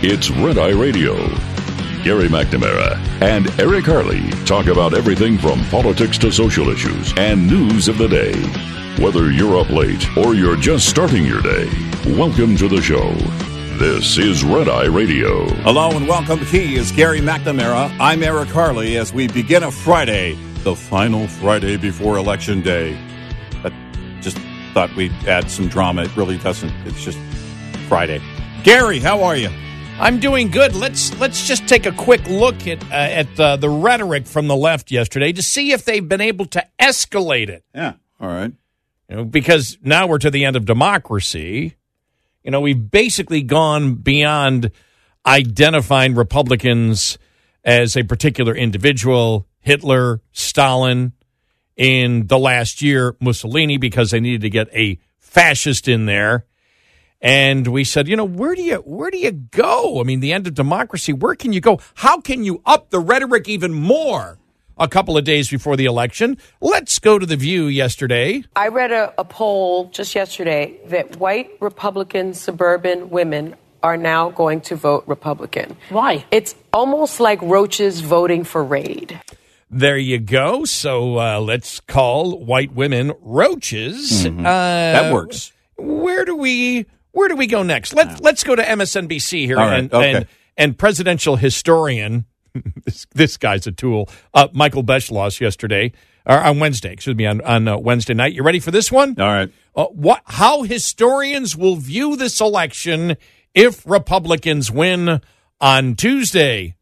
It's Red Eye Radio. Gary McNamara and Eric Harley talk about everything from politics to social issues and news of the day. Whether you're up late or you're just starting your day, welcome to the show. This is Red Eye Radio. Hello and welcome. He is Gary McNamara. I'm Eric Harley as we begin a Friday, the final Friday before Election Day. I just thought we'd add some drama. It really doesn't. It's just Friday. Gary, how are you? I'm doing good. Let's just take a quick look at the rhetoric from the left yesterday to see if they've been able to escalate it. Yeah, all right. Because now we're to the end of democracy. We've basically gone beyond identifying Republicans as a particular individual, Hitler, Stalin, in the last year, Mussolini, because they needed to get a fascist in there. And we said, where do you go? I mean, the end of democracy, where can you go? How can you up the rhetoric even more a couple of days before the election? Let's go to The View yesterday. I read a poll just yesterday that white Republican suburban women are now going to vote Republican. Why? It's almost like roaches voting for Raid. There you go. So let's call white women roaches. Mm-hmm. That works. Where do we go next? Let's go to MSNBC here. All right, okay. And presidential historian, this guy's a tool, Michael Beschloss yesterday, or on Wednesday, on Wednesday night. You ready for this one? All right. How historians will view this election if Republicans win on Tuesday.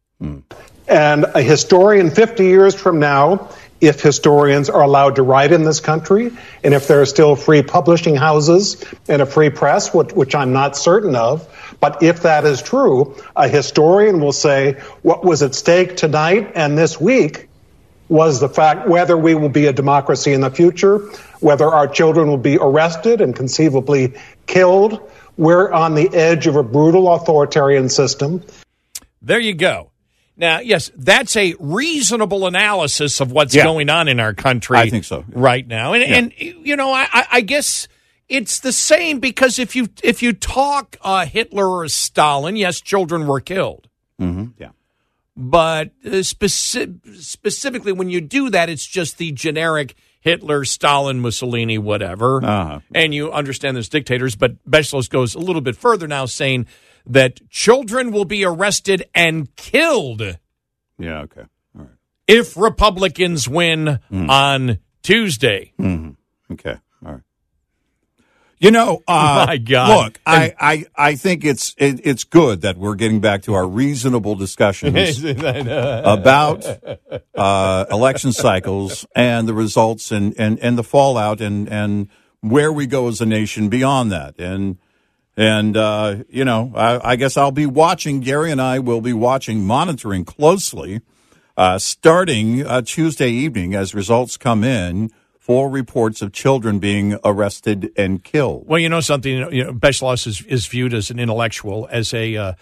And a historian 50 years from now, if historians are allowed to write in this country, and if there are still free publishing houses and a free press, which I'm not certain of, but if that is true, a historian will say what was at stake tonight and this week was the fact whether we will be a democracy in the future, whether our children will be arrested and conceivably killed. We're on the edge of a brutal authoritarian system. There you go. Now, yes, that's a reasonable analysis of what's going on in our country. I think so. Right now. And I guess it's the same because if you talk Hitler or Stalin, yes, children were killed. Mm-hmm. Yeah. But specifically when you do that, it's just the generic Hitler, Stalin, Mussolini, whatever. Uh-huh. And you understand there's dictators, but Beschloss goes a little bit further now, saying that children will be arrested and killed. Yeah, okay. All right. If Republicans win on Tuesday. Mm-hmm. Okay. All right. My God. Look, I think it's good that we're getting back to our reasonable discussions about election cycles and the results and the fallout and where we go as a nation beyond that. And I guess I'll be watching, Gary and I will be watching, monitoring closely, starting Tuesday evening as results come in for reports of children being arrested and killed. Well, something, Beschloss is viewed as an intellectual, as a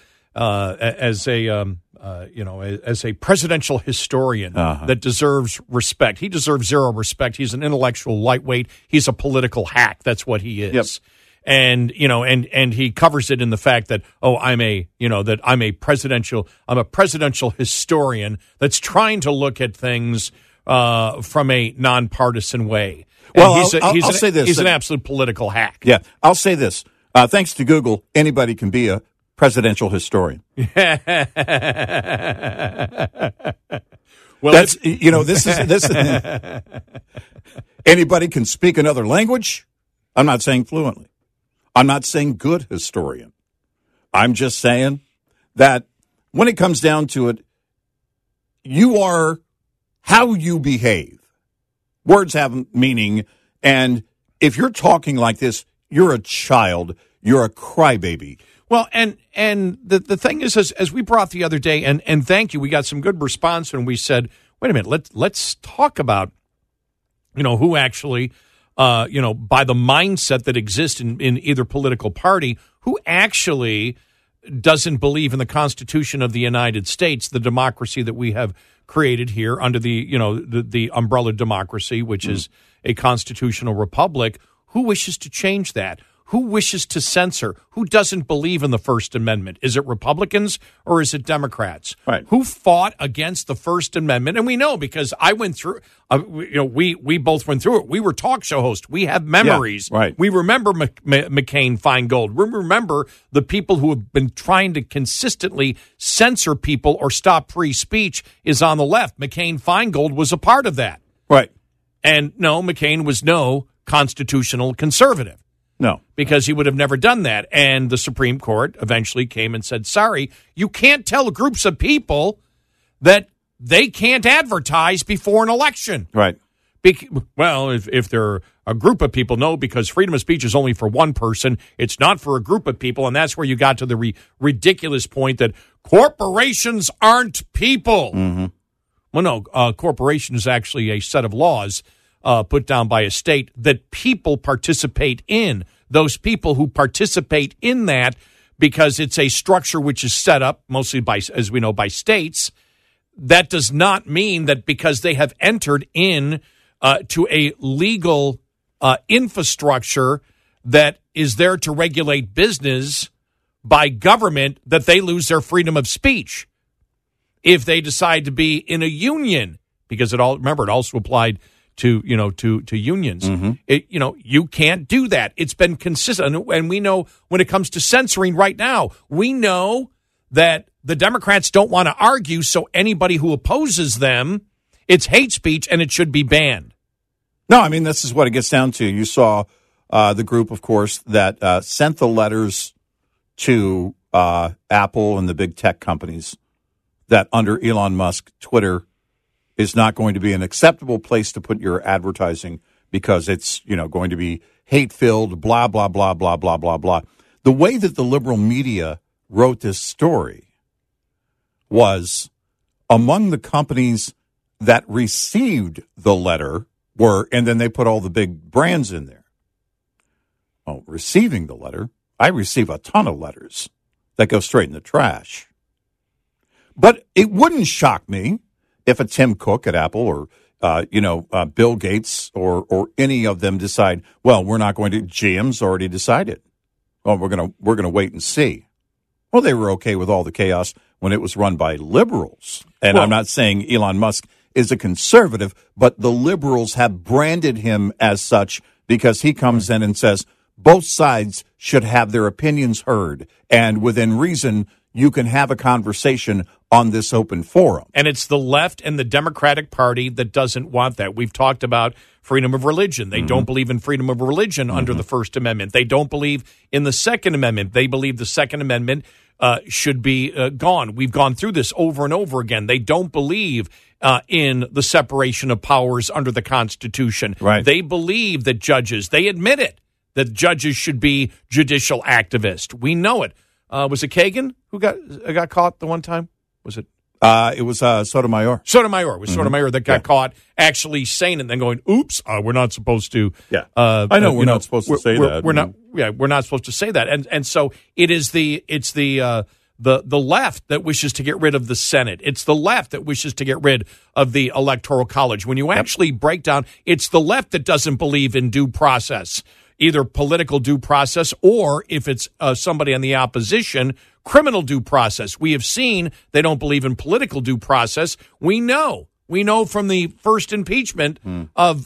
presidential historian that deserves respect. He deserves zero respect. He's an intellectual lightweight. He's a political hack. That's what he is. Yep. And he covers it in the fact that I'm a presidential historian that's trying to look at things from a nonpartisan way. And well, I'll say this: he's an absolute political hack. Yeah, I'll say this: thanks to Google, anybody can be a presidential historian. Well, that's this is anybody can speak another language. I'm not saying fluently. I'm not saying good historian. I'm just saying that when it comes down to it, you are how you behave. Words have meaning, and if you're talking like this, you're a child. You're a crybaby. Well, and the thing is, as we brought the other day, and thank you, we got some good response when we said, wait a minute, let's talk about, who actually, by the mindset that exists in either political party, who actually doesn't believe in the Constitution of the United States, the democracy that we have created here under the umbrella democracy, which is a constitutional republic. Who wishes to change that? Who wishes to censor? Who doesn't believe in the First Amendment? Is it Republicans or is it Democrats? Right. Who fought against the First Amendment? And we know because I went through, we both went through it. We were talk show hosts. We have memories. Yeah, right. We remember McCain-Feingold. We remember the people who have been trying to consistently censor people or stop free speech is on the left. McCain-Feingold was a part of that. Right. And no, McCain was no constitutional conservative. No. Because he would have never done that. And the Supreme Court eventually came and said, sorry, you can't tell groups of people that they can't advertise before an election. Right. Well, if they're a group of people, no, because freedom of speech is only for one person. It's not for a group of people. And that's where you got to the ridiculous point that corporations aren't people. Mm-hmm. Well, no, corporation is actually a set of laws put down by a state that people participate in. Those people who participate in that, because it's a structure which is set up mostly by, as we know, by states, that does not mean that because they have entered in to a legal infrastructure that is there to regulate business by government that they lose their freedom of speech. If they decide to be in a union, because it also applied to unions. Mm-hmm. You can't do that. It's been consistent. And we know when it comes to censoring right now, we know that the Democrats don't want to argue, so anybody who opposes them, it's hate speech and it should be banned. No, I mean, this is what it gets down to. You saw the group, of course, that sent the letters to Apple and the big tech companies that under Elon Musk, Twitter is not going to be an acceptable place to put your advertising because it's, going to be hate-filled, blah, blah, blah, blah, blah, blah, blah. The way that the liberal media wrote this story was among the companies that received the letter were, and then they put all the big brands in there. Oh, receiving the letter, I receive a ton of letters that go straight in the trash. But it wouldn't shock me if a Tim Cook at Apple or, Bill Gates or any of them decide, well, we're not going to, GM's already decided. Well, we're going to wait and see. Well, they were okay with all the chaos when it was run by liberals. And I'm not saying Elon Musk is a conservative, but the liberals have branded him as such because he comes in and says both sides should have their opinions heard. And within reason, you can have a conversation on this open forum. And it's the left and the Democratic Party that doesn't want that. We've talked about freedom of religion. They don't believe in freedom of religion under the First Amendment. They don't believe in the Second Amendment. They believe the Second Amendment should be gone. We've gone through this over and over again. They don't believe in the separation of powers under the Constitution. Right. They believe that judges, they admit it, that judges should be judicial activists. We know it. Was it Kagan who got caught the one time? Was it? It was Sotomayor. Sotomayor. It was Sotomayor that got caught actually saying it and then going, oops, we're not supposed to. Yeah. I know we're not supposed to say that. We're not. Yeah, we're not supposed to say that. And so it's the left that wishes to get rid of the Senate. It's the left that wishes to get rid of the Electoral College. When you actually break down, it's the left that doesn't believe in due process, either political due process or if it's somebody on the opposition, criminal due process. We have seen they don't believe in political due process. We know from the first impeachment of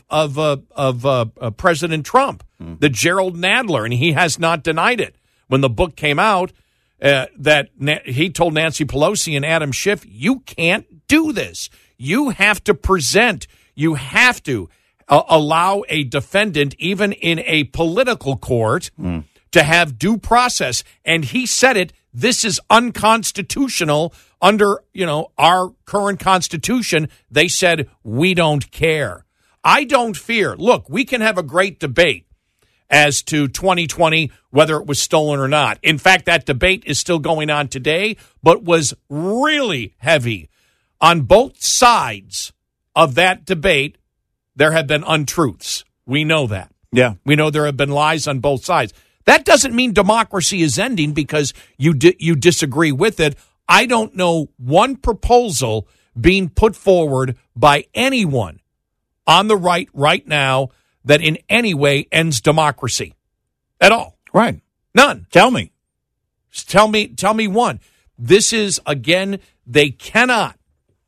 President Trump, the Gerald Nadler, and he has not denied it. When the book came out, that he told Nancy Pelosi and Adam Schiff, you can't do this. You have to present. You have to allow a defendant, even in a political court, to have due process. And he said it. This is unconstitutional under, our current Constitution. They said, we don't care. I don't fear. Look, we can have a great debate as to 2020, whether it was stolen or not. In fact, that debate is still going on today, but was really heavy. On both sides of that debate, there have been untruths. We know that. Yeah. We know there have been lies on both sides. That doesn't mean democracy is ending because you disagree with it. I don't know one proposal being put forward by anyone on the right now that in any way ends democracy at all. Right. None. Tell me. Tell me one. This is, again, they cannot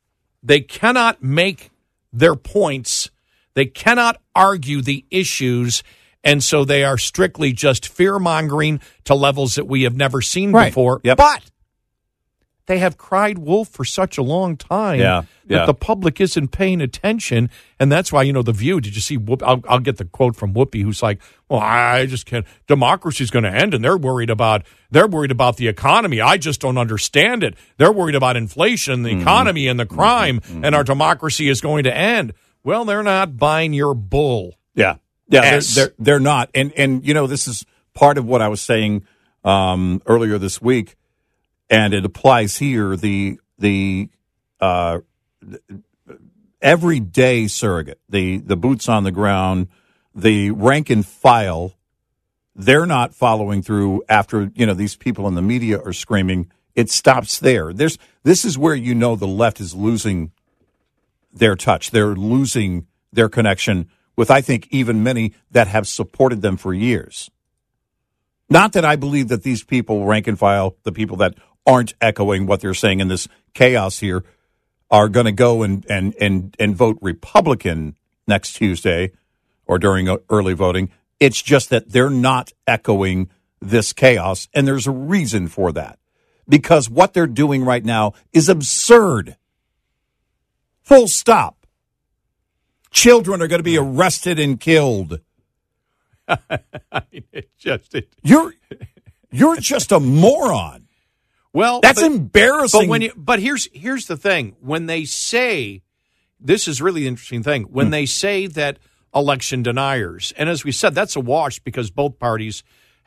make their points. They cannot argue the issues, and so they are strictly just fear-mongering to levels that we have never seen before. Yep. But they have cried wolf for such a long time that the public isn't paying attention, and that's why, The View, did you see, I'll get the quote from Whoopi, who's like, well, I just can't, democracy's going to end, and they're worried about the economy. I just don't understand it. They're worried about inflation, the economy, and the crime, and our democracy is going to end. Well, they're not buying your bull. Yeah, they're not, and this is part of what I was saying earlier this week. And it applies here. The everyday surrogate, the boots on the ground, the rank and file, they're not following through after these people in the media are screaming. It stops there. This is where the left is losing their touch. They're losing their connection with, I think, even many that have supported them for years. Not that I believe that these people, rank and file, the people that aren't echoing what they're saying in this chaos here, are going to go and vote Republican next Tuesday or during early voting. It's just that they're not echoing this chaos, and there's a reason for that. Because what they're doing right now is absurd. Full stop. Children are going to be arrested and killed. You're just a moron. Well, that's embarrassing. But here's the thing: when they say, this is really the interesting thing, when they say that election deniers, and as we said, that's a wash because both parties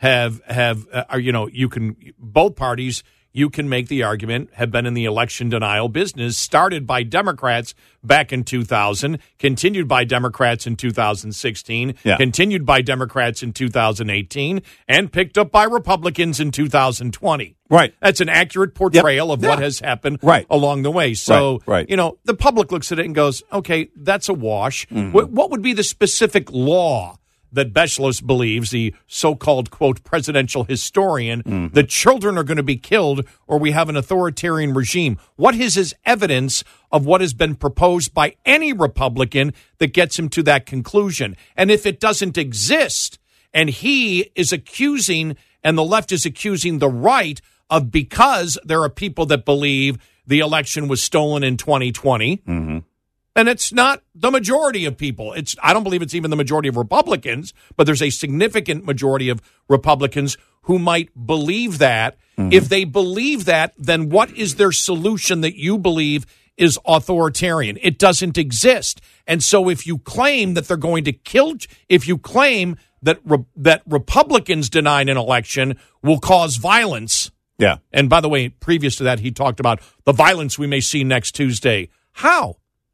you can make the argument, have been in the election denial business, started by Democrats back in 2000, continued by Democrats in 2016, continued by Democrats in 2018, and picked up by Republicans in 2020. Right. That's an accurate portrayal of what has happened along the way. So, the public looks at it and goes, okay, that's a wash. Mm-hmm. What would be the specific law that Beschloss believes, the so-called, quote, presidential historian, that children are going to be killed or we have an authoritarian regime? What is his evidence of what has been proposed by any Republican that gets him to that conclusion? And if it doesn't exist, and he is accusing, and the left is accusing the right of, because there are people that believe the election was stolen in 2020, and it's not the majority of people. I don't believe it's even the majority of Republicans, but there's a significant majority of Republicans who might believe that. If they believe that, then what is their solution that you believe is authoritarian? It doesn't exist. And so if you claim that they're going to kill, if you claim that that Republicans denying an election will cause violence. Yeah. And by the way, previous to that, he talked about the violence we may see next Tuesday. How?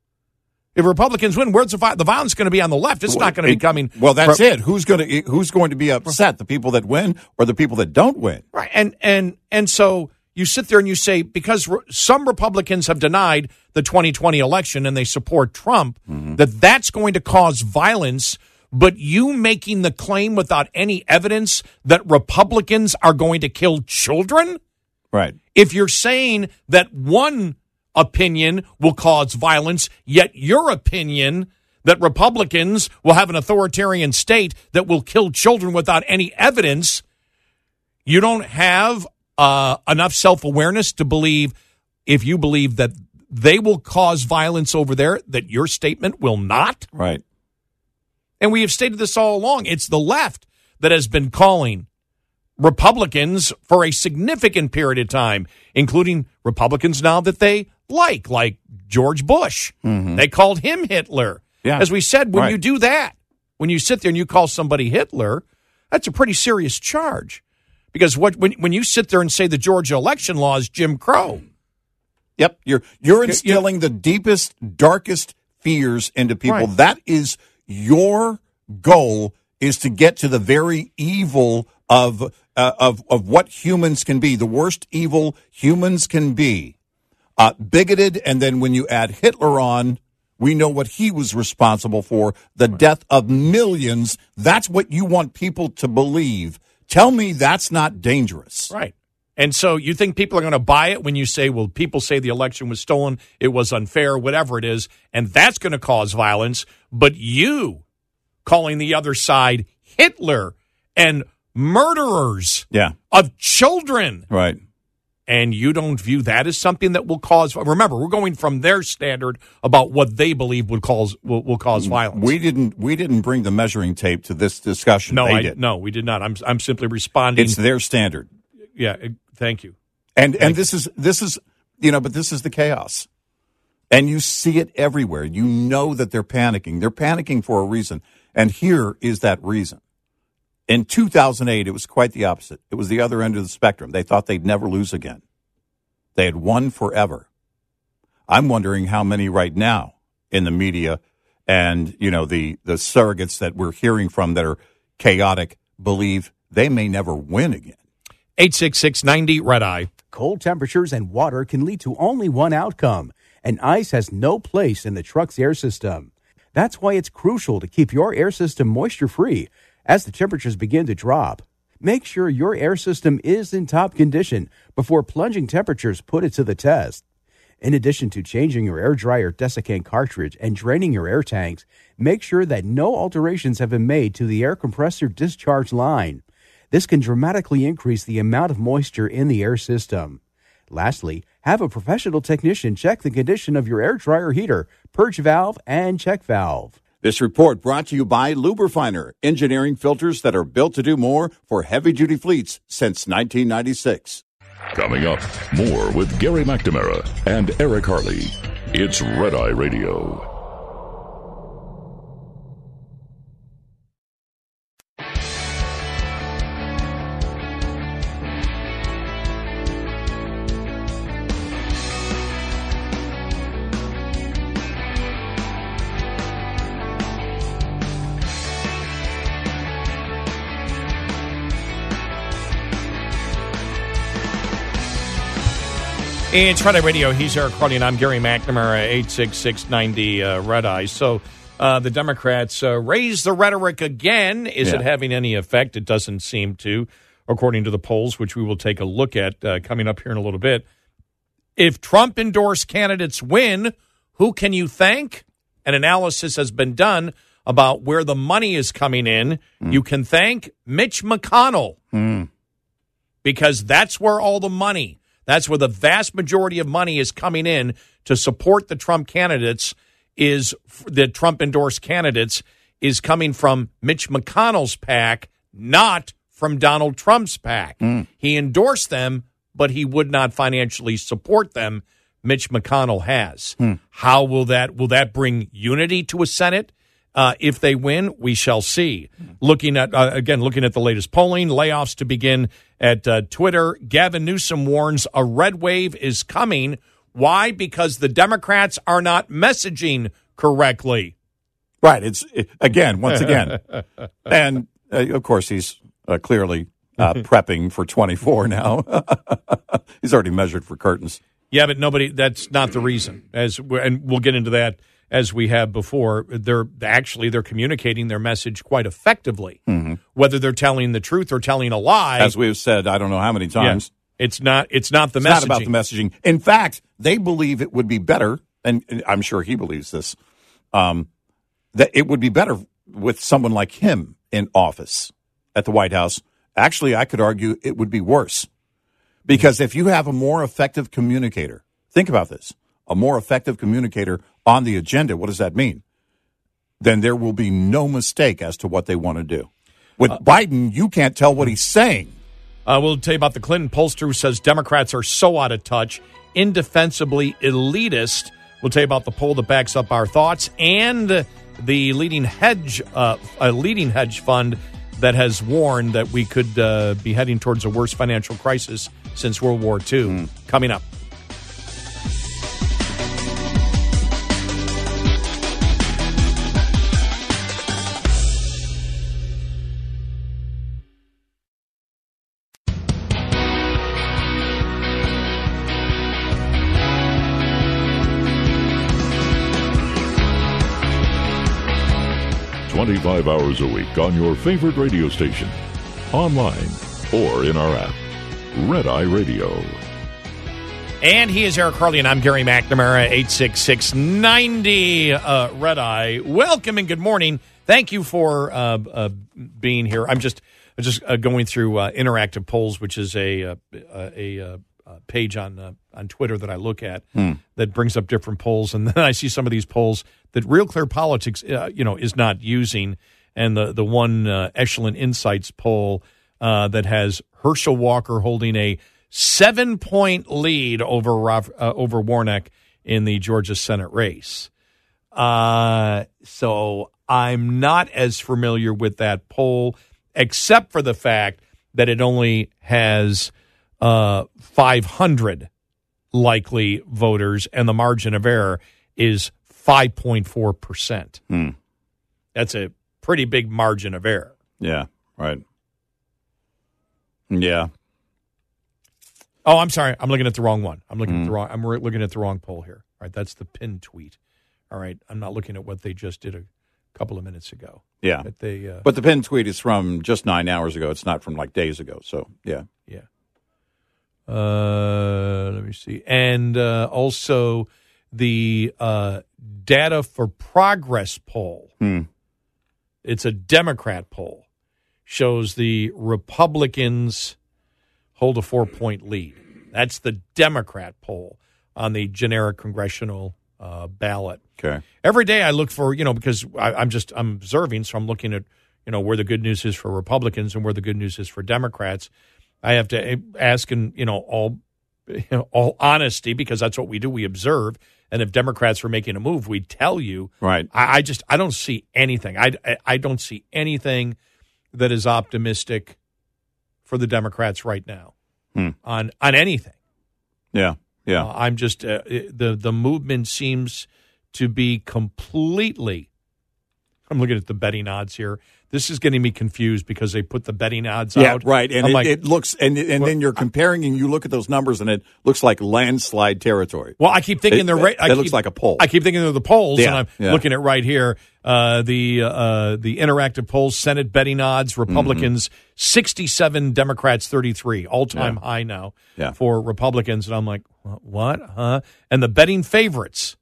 If Republicans win, where's the violence going to be on the left? It's not going to be coming. Well, that's it. Who's going to be upset? The people that win or the people that don't win? Right. And so you sit there and you say, because some Republicans have denied the 2020 election and they support Trump, that's going to cause violence. But you making the claim without any evidence that Republicans are going to kill children? Right. If you're saying that one opinion will cause violence, yet your opinion that Republicans will have an authoritarian state that will kill children without any evidence, you don't have enough self-awareness to believe, if you believe that they will cause violence over there, that your statement will not. Right. And we have stated this all along. It's the left that has been calling Republicans for a significant period of time, including Republicans now that they like George Bush. They called him Hitler. Yeah. As we said, when you do that, when you sit there and you call somebody Hitler, that's a pretty serious charge. Because when you sit there and say the Georgia election law is Jim Crow. Yep. You're instilling the deepest, darkest fears into people. Right. That is your goal, is to get to the very evil of what humans can be, the worst evil humans can be. Bigoted, and then when you add Hitler on, we know what he was responsible for, the death of millions. That's what you want people to believe, Tell me that's not dangerous. Right. And so you think people are going to buy it when you say, well, people say the election was stolen, it was unfair, whatever it is, and that's going to cause violence. But you calling the other side Hitler and murderers of children. Right. And you don't view that as something that will cause. Remember, we're going from their standard about what they believe will cause violence. We didn't bring the measuring tape to this discussion. No, we did not. I'm simply responding. It's their standard. Yeah, thank you. And this is but this is the chaos. And you see it everywhere. You know that they're panicking. They're panicking for a reason. And here is that reason. In 2008, it was quite the opposite. It was the other end of the spectrum. They thought they'd never lose again. They had won forever. I'm wondering how many right now in the media and, the surrogates that we're hearing from that are chaotic believe they may never win again. 866-90-RED-EYE. Cold temperatures and water can lead to only one outcome, and ice has no place in the truck's air system. That's why it's crucial to keep your air system moisture-free as the temperatures begin to drop. Make sure your air system is in top condition before plunging temperatures put it to the test. In addition to changing your air dryer desiccant cartridge and draining your air tanks, make sure that no alterations have been made to the air compressor discharge line. This can dramatically increase the amount of moisture in the air system. Lastly, have a professional technician check the condition of your air dryer heater, purge valve, and check valve. This report brought to you by Lubrifiner, engineering filters that are built to do more for heavy-duty fleets since 1996. Coming up, more with Gary McNamara and Eric Harley. It's Red Eye Radio. It's Friday Radio. He's Eric Harley, and I'm Gary McNamara, 866-90-RED-EYE. So the Democrats raised the rhetoric again. Is it having any effect? It doesn't seem to, according to the polls, which we will take a look at coming up here in a little bit. If Trump-endorsed candidates win, who can you thank? An analysis has been done about where the money is coming in. You can thank Mitch McConnell because that's where all the money, that's where the vast majority of money is coming in to support the Trump candidates, is the Trump-endorsed candidates is coming from Mitch McConnell's PAC, not from Donald Trump's PAC. He endorsed them, but he would not financially support them. Mitch McConnell has. How will that bring unity to a Senate? If they win, we shall see. Looking at the latest polling, layoffs to begin at Twitter. Gavin Newsom warns a red wave is coming. Why? Because the Democrats are not messaging correctly. Right. Once again. And, of course, he's clearly prepping for 24 now. He's already measured for curtains. Yeah, but that's not the reason. And we'll get into that as we have before. They're communicating their message quite effectively. Whether they're telling the truth or telling a lie. As we've said, I don't know how many times. Yeah, it's not the messaging. It's not about the messaging. In fact, they believe it would be better, and I'm sure he believes this, that it would be better with someone like him in office at the White House. Actually, I could argue it would be worse. Because if you have a more effective communicator, think about this, a more effective communicator on the agenda, what does that mean? Then there will be no mistake as to what they want to do. With Biden, you can't tell what he's saying. We'll tell you about the Clinton pollster who says Democrats are so out of touch, indefensibly elitist. We'll tell you about the poll that backs up our thoughts and the leading hedge fund that has warned that we could be heading towards a worse financial crisis since World War II. Coming up. $25 hours a week on your favorite radio station. online, or in our app. Red Eye Radio. And he is Eric Harley, and I'm Gary McNamara, 866-90 Red Eye. Welcome and good morning. Thank you for being here. I'm just going through interactive polls, which is a page on Twitter that I look at that brings up different polls, and then I see some of these polls that Real Clear Politics, is not using, and the one Echelon Insights poll that has Herschel Walker holding a 7-point lead over Warnock in the Georgia Senate race. So I'm not as familiar with that poll, except for the fact that it only has 500 likely voters, and the margin of error is 5.4%. That's a pretty big margin of error. Yeah, right. Yeah. Oh, I'm sorry. I'm looking at the wrong one. I'm looking at the wrong poll here. All right, that's the pinned tweet. All right, I'm not looking at what they just did a couple of minutes ago. Yeah. But the pinned tweet is from just 9 hours ago. It's not from like days ago. So, yeah. Yeah. Let me see. And also the Data for Progress poll. It's a Democrat poll. Shows the Republicans hold a 4-point lead. That's the Democrat poll on the generic congressional ballot. Okay. Every day I look for, because I'm observing, so I'm looking at, where the good news is for Republicans and where the good news is for Democrats. I have to ask in, all honesty, because that's what we do. We observe. And if Democrats were making a move, we'd tell you. Right. I don't see anything. I don't see anything that is optimistic for the Democrats right now on anything. Yeah, yeah. I'm just the movement seems to be completely. I'm looking at the betting odds here. This is getting me confused because they put the betting odds out. Yeah, right. And it looks, and then you're comparing, and you look at those numbers, and it looks like landslide territory. Well, I keep thinking it looks like a poll. I keep thinking of the polls, yeah, and I'm looking at right here the interactive polls, Senate betting odds, Republicans 67, Democrats 33, all-time high now for Republicans. And I'm like, what? Huh? And the betting favorites,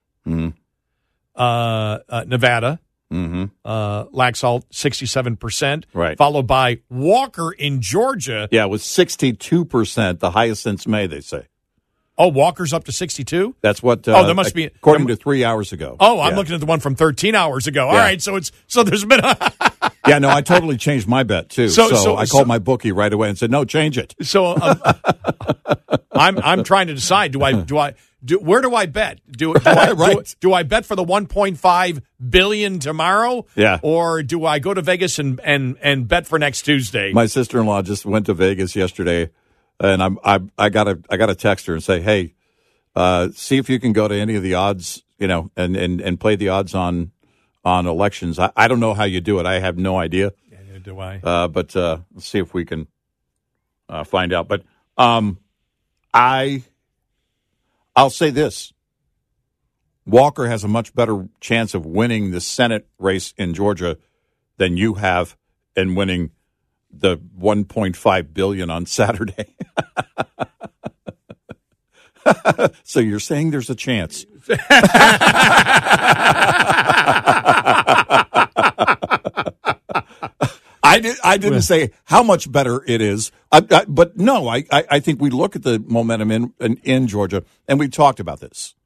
Nevada. Laxalt, 67%. Right. Followed by Walker in Georgia. Yeah, with 62%, the highest since May, they say. Oh, Walker's up to 62? That's what. There must be. According to 3 hours ago. Oh, I'm looking at the one from 13 hours ago. All right, so there's been a. Yeah, no, I totally changed my bet too. So I called my bookie right away and said, "No, change it." So I'm trying to decide. Where do I bet? Do I bet for the 1.5 billion tomorrow? Yeah. Or do I go to Vegas and bet for next Tuesday? My sister-in-law just went to Vegas yesterday, and I got to text her and say, "Hey, see if you can go to any of the odds, and play the odds on elections." I don't know how you do it. I have no idea. Yeah, neither do I. But let's see if we can find out. But I'll say this. Walker has a much better chance of winning the Senate race in Georgia than you have in winning the $1.5 billion on Saturday. So you're saying there's a chance. I didn't say how much better it is, but no, I think we look at the momentum in Georgia, and we talked about this.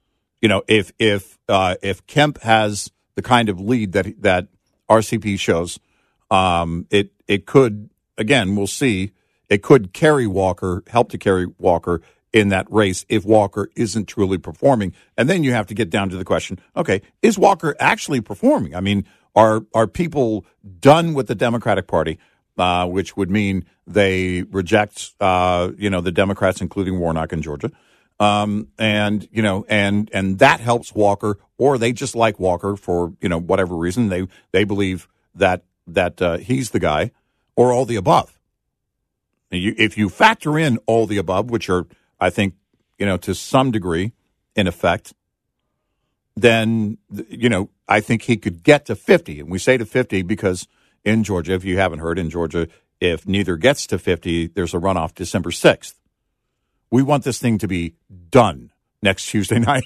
If Kemp has the kind of lead that RCP shows, it could, again, we'll see, it could help to carry Walker in that race if Walker isn't truly performing. And then you have to get down to the question, okay, is Walker actually performing? I mean, are people done with the Democratic Party, which would mean they reject, the Democrats, including Warnock in Georgia. And that helps Walker, or they just like Walker for, whatever reason. They believe that he's the guy, or all the above. If you factor in all the above, which are, I think, to some degree in effect, then, I think he could get to 50. And we say to 50 because in Georgia, if you haven't heard, in Georgia, if neither gets to 50, there's a runoff December 6th. We want this thing to be done next Tuesday night.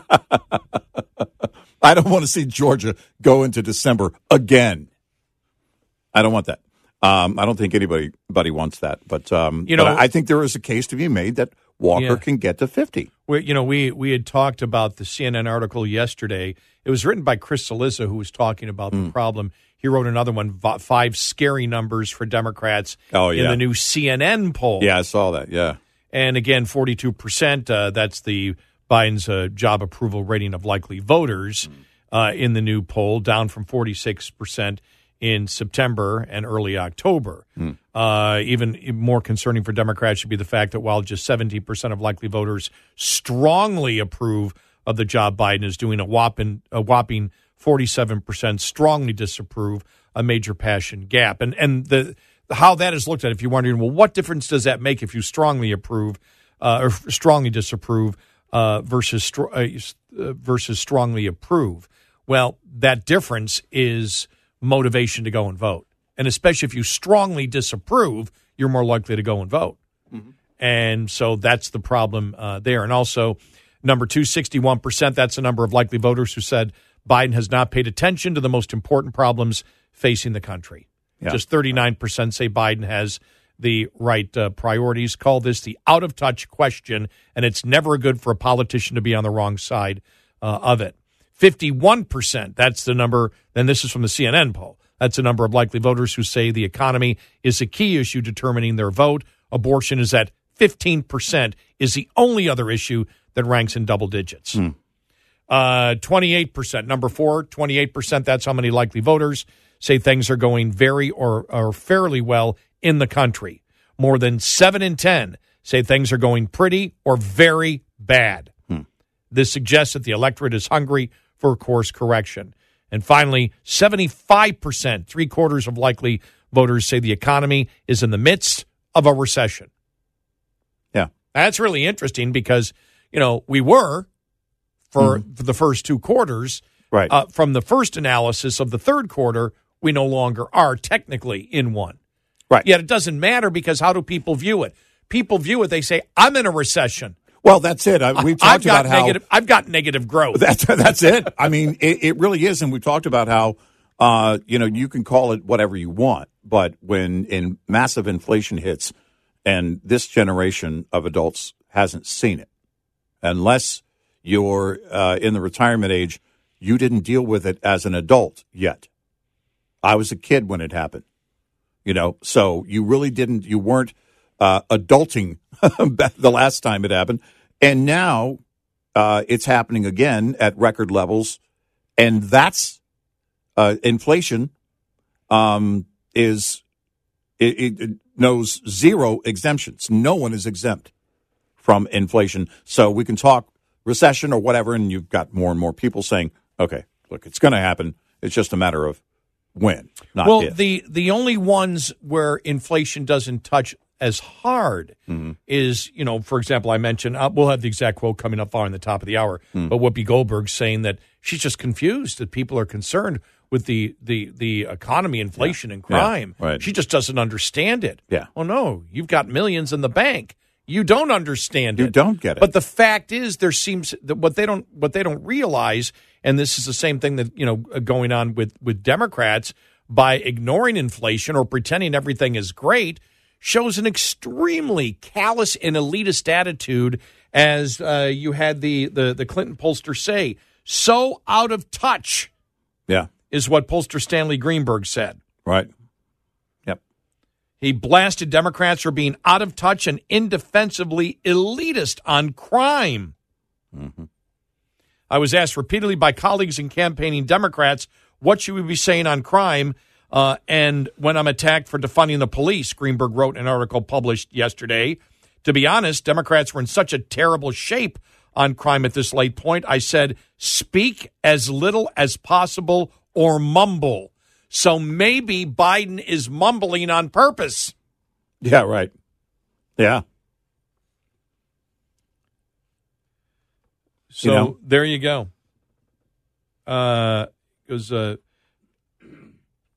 I don't want to see Georgia go into December again. I don't want that. I don't think anybody wants that. But, but I think there is a case to be made that Walker can get to 50. We had talked about the CNN article yesterday. It was written by Chris Cillizza, who was talking about the problem. He wrote another one, 5 scary numbers for Democrats in the new CNN poll. Yeah, I saw that, yeah. And again, 42%, that's the Biden's job approval rating of likely voters in the new poll, down from 46% in September and early October. Even more concerning for Democrats should be the fact that while just 70% of likely voters strongly approve of the job Biden is doing, a whopping 47% strongly disapprove, a major passion gap. And how that is looked at, if you're wondering, well, what difference does that make if you strongly approve or strongly disapprove versus strongly approve? Well, that difference is motivation to go and vote. And especially if you strongly disapprove, you're more likely to go and vote. Mm-hmm. And so that's the problem there. And also, number 2, 61%, that's the number of likely voters who said Biden has not paid attention to the most important problems facing the country. Yeah. Just 39% say Biden has the right priorities. Call this the out-of-touch question, and it's never good for a politician to be on the wrong side of it. 51%, that's the number, and this is from the CNN poll, that's the number of likely voters who say the economy is a key issue determining their vote. Abortion is at 15%, is the only other issue that ranks in double digits. 28%, number 4, 28%, that's how many likely voters say things are going very or fairly well in the country. More than 7 in 10 say things are going pretty or very bad. This suggests that the electorate is hungry for course correction. And finally, 75%, 3/4 of likely voters say the economy is in the midst of a recession. Yeah. That's really interesting because, we were for the first 2 quarters. Right. From the first analysis of the third quarter, we no longer are technically in one. Right. Yet it doesn't matter because how do people view it? People view it, they say, I'm in a recession. Well, that's it. We've talked about how I've got negative growth. That's it. I mean, it really is. And we talked about how, you can call it whatever you want. But when massive inflation hits and this generation of adults hasn't seen it, unless you're in the retirement age, you didn't deal with it as an adult yet. I was a kid when it happened, so you really didn't, you weren't adulting the last time it happened. And now it's happening again at record levels. And that's inflation it knows zero exemptions. No one is exempt from inflation. So we can talk recession or whatever, and you've got more and more people saying, okay, look, it's going to happen. It's just a matter of when, not if. The only ones where inflation doesn't touch as hard is, for example, I mentioned, we'll have the exact quote coming up following the top of the hour, but Whoopi Goldberg saying that she's just confused, that people are concerned with the economy, inflation, and crime. Yeah, right. She just doesn't understand it. Yeah. Oh, no, you've got millions in the bank. You don't understand it. You don't get it. But the fact is, there seems that what they don't realize, and this is the same thing that going on with Democrats, by ignoring inflation or pretending everything is great, shows an extremely callous and elitist attitude, as you had the Clinton pollster say. So out of touch. Yeah. Is what pollster Stanley Greenberg said. Right. Yep. He blasted Democrats for being out of touch and indefensibly elitist on crime. Mm-hmm. I was asked repeatedly by colleagues in campaigning Democrats, what should we be saying on crime? And when I'm attacked for defunding the police, Greenberg wrote in an article published yesterday. To be honest, Democrats were in such a terrible shape on crime at this late point. I said, speak as little as possible or mumble. So maybe Biden is mumbling on purpose. Yeah, right. Yeah. So there you go. It was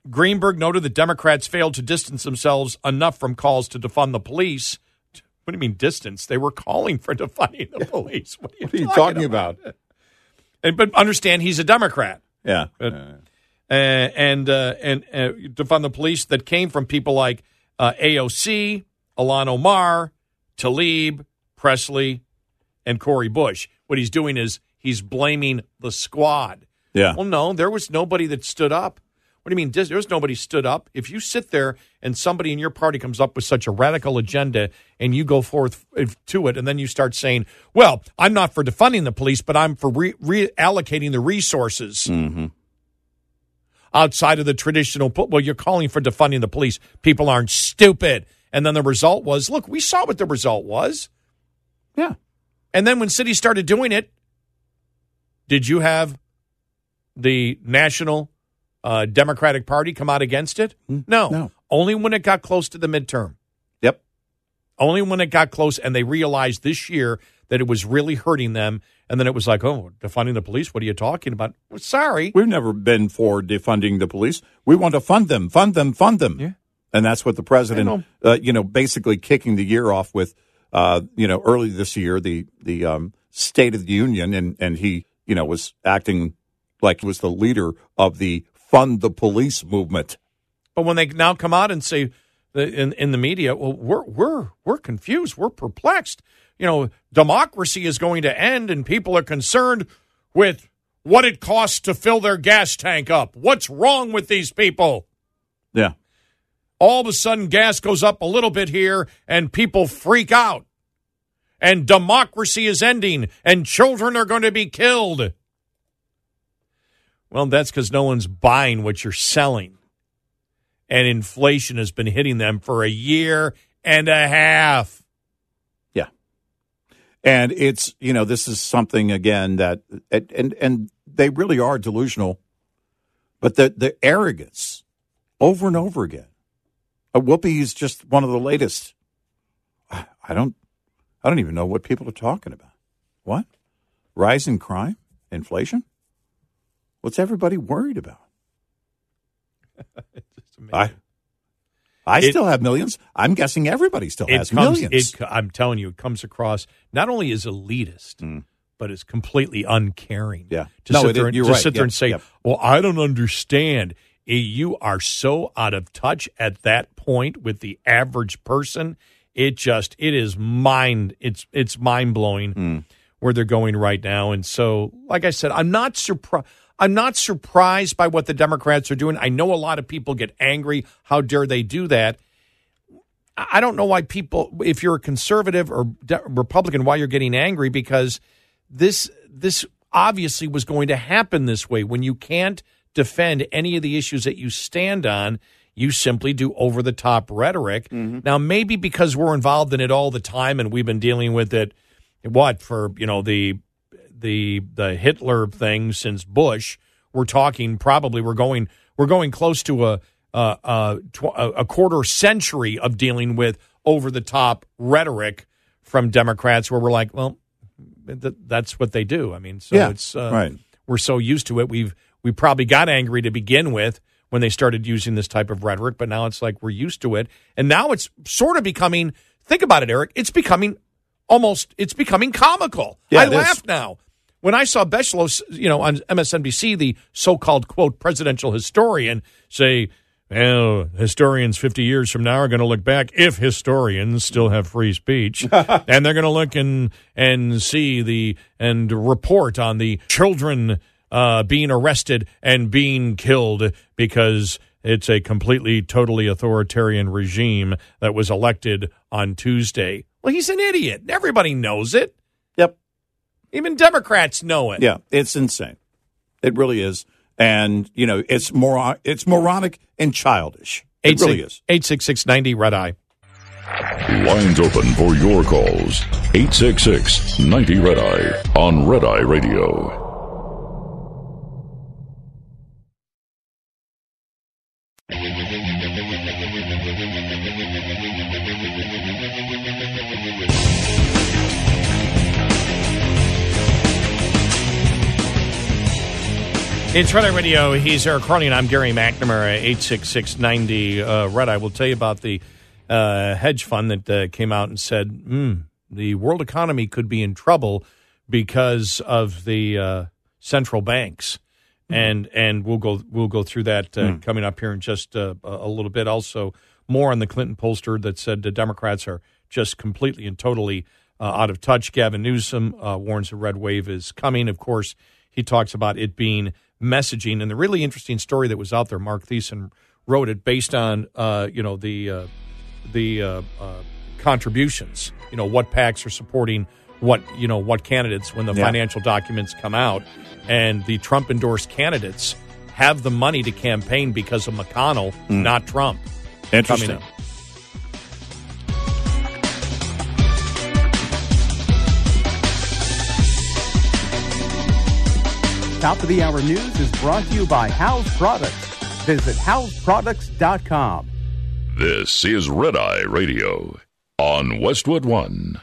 Greenberg noted that Democrats failed to distance themselves enough from calls to defund the police. What do you mean distance? They were calling for defunding the police. What are you talking about? But understand, he's a Democrat. Yeah. And defund the police that came from people like AOC, Ilhan Omar, Tlaib, Presley, and Cori Bush. What he's doing is he's blaming the squad. Yeah. Well, no, there was nobody that stood up. What do you mean? There was nobody stood up. If you sit there and somebody in your party comes up with such a radical agenda and you go forth to it, and then you start saying, well, I'm not for defunding the police, but I'm for reallocating the resources outside of the traditional. Well, you're calling for defunding the police. People aren't stupid. And then the result was, look, we saw what the result was. Yeah. And then when cities started doing it, did you have the National Democratic Party come out against it? No. Only when it got close to the midterm. Yep. Only when it got close and they realized this year that it was really hurting them. And then it was like, oh, defunding the police? What are you talking about? Well, sorry. We've never been for defunding the police. We want to fund them. Yeah. And that's what the president, basically kicking the year off with, early this year, the State of the Union. And he, was acting like he was the leader of the fund the police movement. But when they now come out and say in the media, well, we're confused, we're perplexed. Democracy is going to end, and people are concerned with what it costs to fill their gas tank up. What's wrong with these people? Yeah. All of a sudden, gas goes up a little bit here, and people freak out. And democracy is ending, and children are going to be killed. Well, that's because no one's buying what you're selling. And inflation has been hitting them for a year and a half. Yeah. And it's, this is something, again, that, and they really are delusional, but the arrogance over and over again. Whoopi is just one of the latest. I don't even know what people are talking about. What? Rising crime? Inflation? What's everybody worried about? I still have millions. I'm guessing everybody still has millions. I'm telling you, it comes across not only as elitist, but as completely uncaring. Yeah. To sit there and say, well, I don't understand. You are so out of touch at that point with the average person. It's mind-blowing where they're going right now. And so, like I said, I'm not surprised by what the Democrats are doing. I know a lot of people get angry. How dare they do that? I don't know why people, if you're a conservative or Republican, why you're getting angry, because this obviously was going to happen this way. When you can't defend any of the issues that you stand on, you simply do over-the-top rhetoric. Mm-hmm. Now, maybe because we're involved in it all the time and we've been dealing with it, for the Hitler thing since Bush, we're going close to a quarter century of dealing with over-the-top rhetoric from Democrats where we're like, well, that's what they do. I mean, so it's right. We're so used to it. We probably got angry to begin with when they started using this type of rhetoric, but now it's like we're used to it. And now it's sort of becoming, think about it, Eric, it's becoming comical. Yeah, I laugh now. When I saw Beschloss, on MSNBC, the so-called, quote, presidential historian, say, well, historians 50 years from now are going to look back, if historians still have free speech, and they're going to look and see and report on the children being arrested and being killed because it's a completely, totally authoritarian regime that was elected on Tuesday. Well, he's an idiot. Everybody knows it. Yep. Even Democrats know it. Yeah, it's insane. It really is. And, it's moronic and childish. It really is. 866-90 Red Eye. Lines open for your calls. 866-90 Red Eye on Red Eye Radio. It's Red Eye Radio. He's Eric Carly, and I'm Gary McNamara, 86690 Red Eye. We'll tell you about the hedge fund that came out and said the world economy could be in trouble because of the central banks. And we'll go through that coming up here in just a little bit. Also, more on the Clinton pollster that said the Democrats are just completely and totally out of touch. Gavin Newsom warns a red wave is coming. Of course, he talks about it being messaging. And the really interesting story that was out there, Mark Thiessen wrote it based on the contributions. What PACs are supporting what candidates when the financial documents come out, and the Trump endorsed candidates have the money to campaign because of McConnell, not Trump. Interesting. Top of the Hour News is brought to you by House Products. Visit houseproducts.com. This is Red Eye Radio on Westwood One.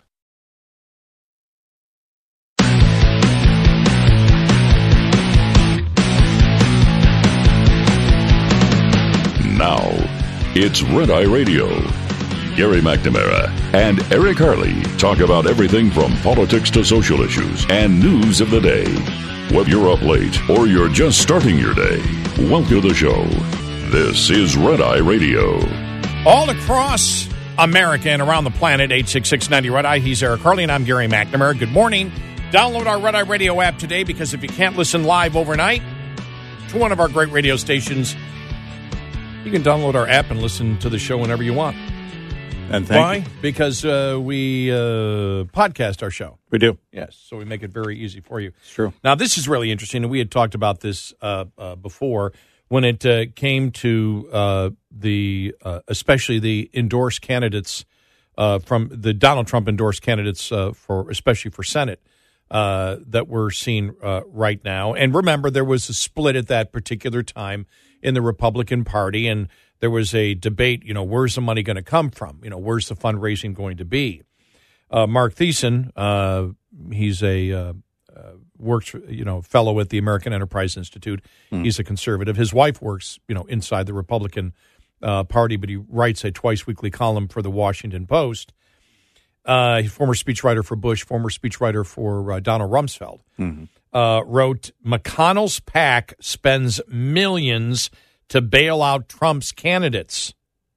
Now, it's Red Eye Radio. Gary McNamara and Eric Harley talk about everything from politics to social issues and news of the day. Whether you're up late or you're just starting your day, welcome to the show. This is Red Eye Radio. All across America and around the planet, 86690 Red Eye. He's Eric Harley, and I'm Gary McNamara. Good morning. Download our Red Eye Radio app today, because if you can't listen live overnight to one of our great radio stations, you can download our app and listen to the show whenever you want. And Why? Because we podcast our show. We do. Yes, so we make it very easy for you. It's true. Now, this is really interesting, and we had talked about this before when it came to especially the endorsed candidates from the Donald Trump endorsed candidates especially for Senate that we're seeing right now. And remember, there was a split at that particular time in the Republican Party, and there was a debate, where's the money going to come from? Where's the fundraising going to be? Mark Thiessen, he's a works, fellow at the American Enterprise Institute. He's a conservative. His wife works, inside the Republican Party, but he writes a twice-weekly column for the Washington Post. He's former speechwriter for Bush, former speechwriter for Donald Rumsfeld. Wrote, McConnell's PAC spends millions to bail out Trump's candidates.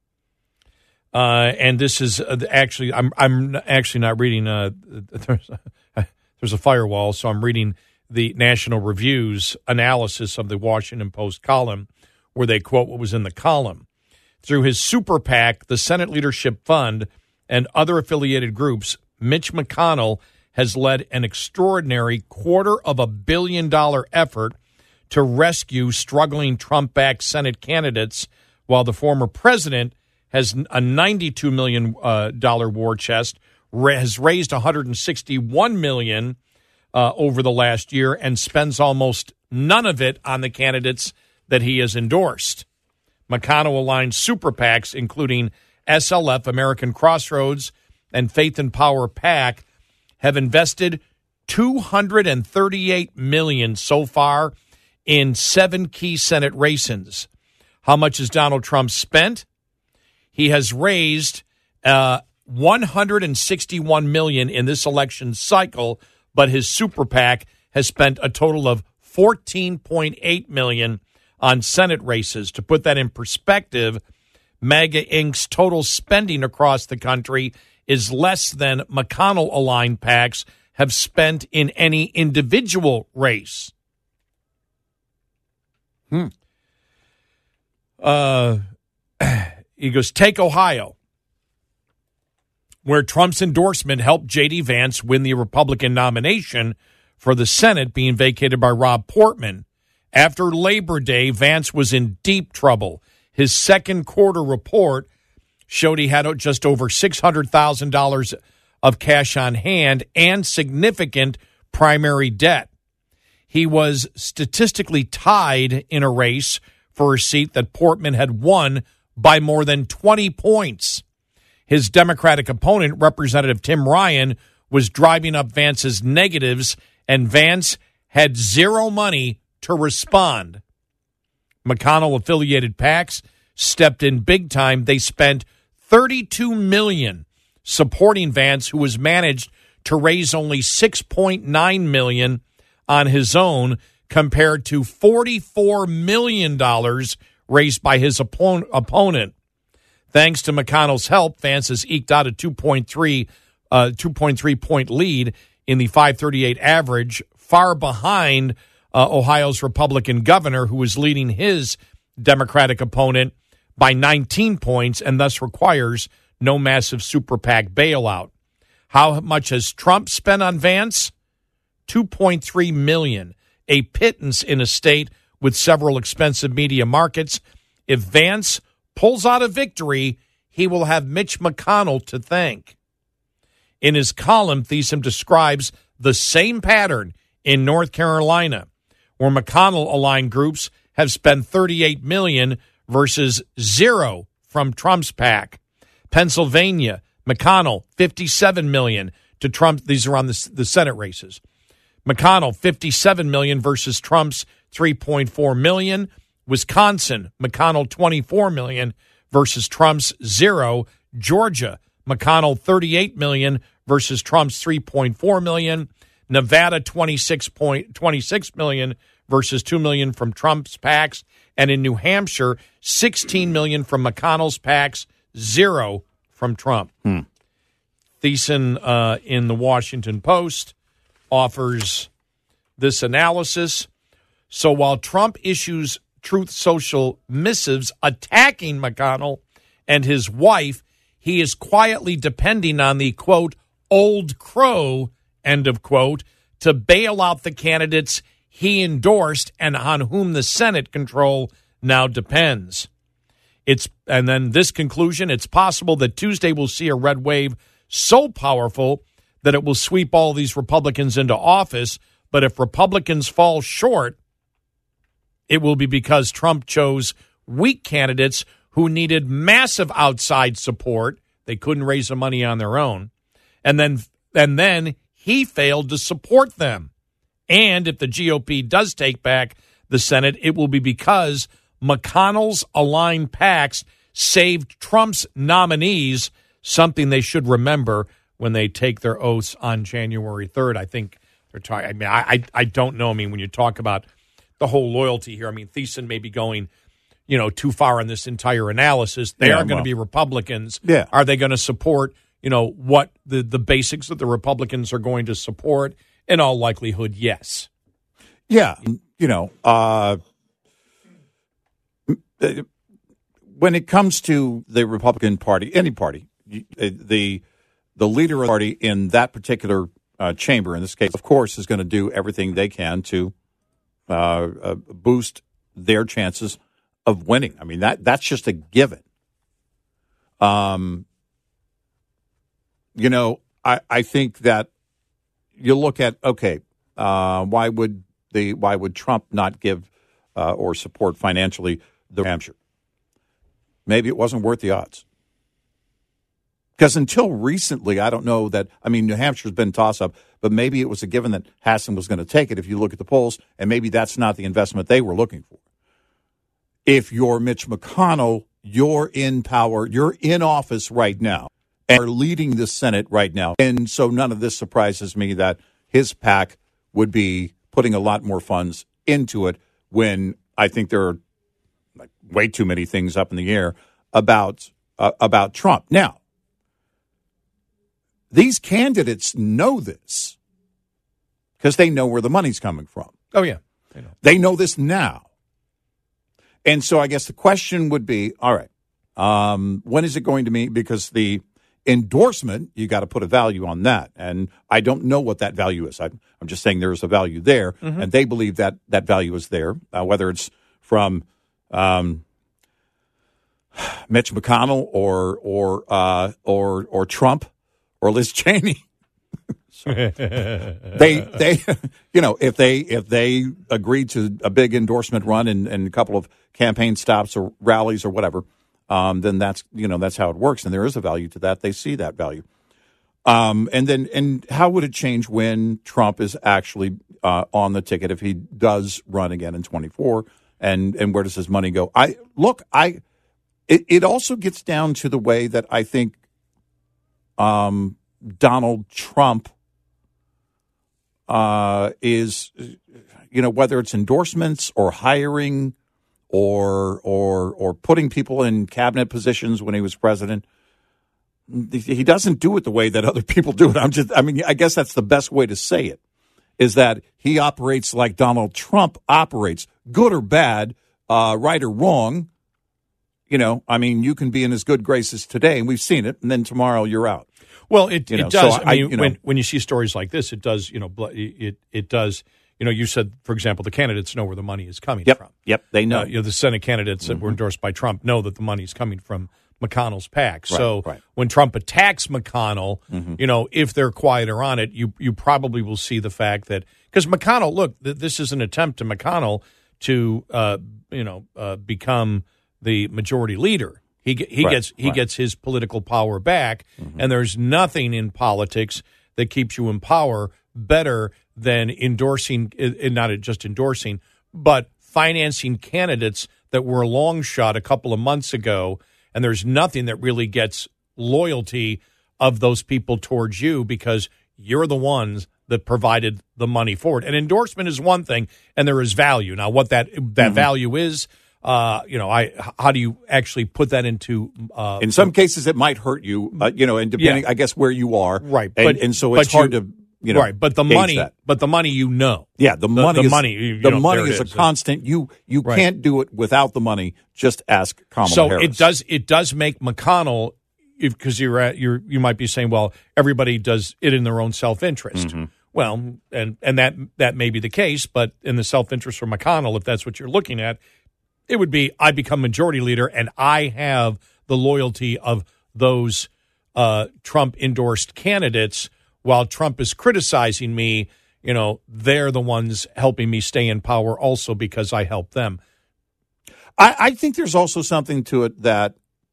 And this is actually, I'm actually not reading, there's a firewall, so I'm reading the National Review's analysis of the Washington Post column, where they quote what was in the column. Through his super PAC, the Senate Leadership Fund, and other affiliated groups, Mitch McConnell has led an extraordinary $250 million effort to rescue struggling Trump-backed Senate candidates, while the former president has a $92 million war chest, has raised $161 million over the last year, and spends almost none of it on the candidates that he has endorsed. McConnell-aligned super PACs, including SLF, American Crossroads, and Faith and Power PAC, have invested $238 million so far in 7 key Senate races. How much has Donald Trump spent? He has raised $161 million in this election cycle, but his super PAC has spent a total of $14.8 million on Senate races. To put that in perspective, MAGA Inc.'s total spending across the country is less than McConnell-aligned PACs have spent in any individual race. He goes, take Ohio, where Trump's endorsement helped J.D. Vance win the Republican nomination for the Senate, being vacated by Rob Portman. After Labor Day, Vance was in deep trouble. His second quarter report showed he had just over $600,000 of cash on hand and significant primary debt. He was statistically tied in a race for a seat that Portman had won by more than 20 points. His Democratic opponent, Representative Tim Ryan, was driving up Vance's negatives, and Vance had zero money to respond. McConnell-affiliated PACs stepped in big time. They spent $32 million supporting Vance, who was managed to raise only $6.9 million on his own, compared to $44 million raised by his opponent. Thanks to McConnell's help, Vance has eked out a 2.3 point lead in the 538 average, far behind Ohio's Republican governor, who is leading his Democratic opponent by 19 points and thus requires no massive super PAC bailout. How much has Trump spent on Vance? $2.3 million, a pittance in a state with several expensive media markets. If Vance pulls out a victory, he will have Mitch McConnell to thank. In his column, Thiessen describes the same pattern in North Carolina, where McConnell-aligned groups have spent $38 million versus $0 from Trump's PAC. Pennsylvania, McConnell, $57 million to Trump. These are on the Senate races. McConnell, $57 million versus Trump's $3.4 million. Wisconsin, McConnell, $24 million versus Trump's $0. Georgia, McConnell, $38 million versus Trump's $3.4 million. Nevada, $26 million versus $2 million from Trump's PACs. And in New Hampshire, $16 million from McConnell's PACs, $0 from Trump. Thiessen in the Washington Post offers this analysis. So while Trump issues Truth Social missives attacking McConnell and his wife, he is quietly depending on the, quote, old crow, end of quote, to bail out the candidates he endorsed and on whom the Senate control now depends. And then this conclusion, it's possible that Tuesday will see a red wave so powerful that it will sweep all these Republicans into office. But if Republicans fall short, it will be because Trump chose weak candidates who needed massive outside support. They couldn't raise the money on their own. And then he failed to support them. And if the GOP does take back the Senate, it will be because McConnell's aligned PACs saved Trump's nominees, something they should remember when they take their oaths on January 3rd. I think they're talking. I mean, I don't know. I mean, when you talk about the whole loyalty here, I mean, Thiessen may be going, too far in this entire analysis. They are going to be Republicans. Yeah. Are they going to support, what the basics that the Republicans are going to support? In all likelihood, yes. Yeah. When it comes to the Republican Party, any party, the leader of the party in that particular chamber, in this case, of course, is going to do everything they can to boost their chances of winning. I mean, that's just a given. I think that you look at, why would Trump not give or support financially New Hampshire? Maybe it wasn't worth the odds. Because until recently, I don't know that, New Hampshire's been toss-up, but maybe it was a given that Hassan was going to take it if you look at the polls, and maybe that's not the investment they were looking for. If you're Mitch McConnell, you're in power, you're in office right now, and are leading the Senate right now. And so none of this surprises me that his PAC would be putting a lot more funds into it when I think there are way too many things up in the air about Trump. Now, these candidates know this because they know where the money's coming from. Oh, yeah. They know this now. And so I guess the question would be, all right, when is it going to meet? Because the endorsement, you got to put a value on that. And I don't know what that value is. I'm just saying there's a value there, and they believe that that value is there, whether it's from Mitch McConnell or Trump or Liz Cheney. they if they agree to a big endorsement run and a couple of campaign stops or rallies or whatever, then that's how it works, and there is a value to that. They see that value. And how would it change when Trump is actually on the ticket if he does run again in 24? And where does his money go? It also gets down to the way that I think Donald Trump is, whether it's endorsements or hiring or putting people in cabinet positions when he was president. He doesn't do it the way that other people do it. I guess that's the best way to say it, is that he operates like Donald Trump operates, good or bad, right or wrong. You can be in his good graces today, and we've seen it, and then tomorrow you're out. Well, it does. So when you see stories like this, it does. It does. You said, for example, the candidates know where the money is coming from. Yep, they know. The Senate candidates that were endorsed by Trump know that the money is coming from McConnell's PAC. So when Trump attacks McConnell, if they're quieter on it, you probably will see the fact that, because McConnell, look, this is an attempt to McConnell to become the majority leader. He gets his political power back, and there's nothing in politics that keeps you in power better than endorsing, not just endorsing, but financing candidates that were a long shot a couple of months ago. And there's nothing that really gets loyalty of those people towards you, because you're the ones that provided the money for it. An endorsement is one thing, and there is value. Now, what that value is, how do you actually put that into? In some cases, it might hurt you, and depending, I guess, where you are, right? And so it's hard to. Right, but the money, that. the money, the money is a constant. You can't do it without the money. Just ask Kamala Harris. It does make McConnell, because you might be saying, well, everybody does it in their own self-interest. Well, and that may be the case, but in the self-interest for McConnell, if that's what you're looking at, it would be, I become majority leader and I have the loyalty of those Trump endorsed candidates. While Trump is criticizing me, they're the ones helping me stay in power also because I help them. I think there's also something to it that,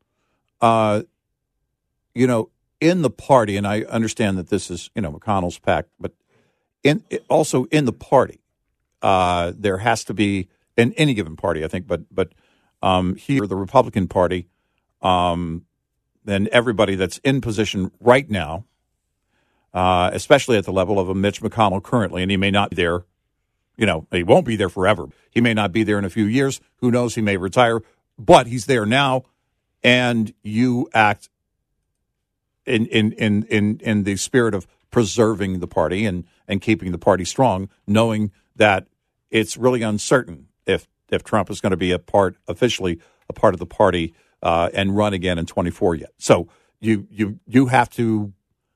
in the party, and I understand that this is, McConnell's PAC, but also in the party, there has to be, in any given party, I think, but here, the Republican Party, then everybody that's in position right now, especially at the level of a Mitch McConnell currently, and he may not be there, he won't be there forever. He may not be there in a few years. Who knows? He may retire, but he's there now, and you act in the spirit of preserving the party and keeping the party strong, knowing that it's really uncertain if Trump is going to be officially a part of the party and run again in 24 yet. So you have to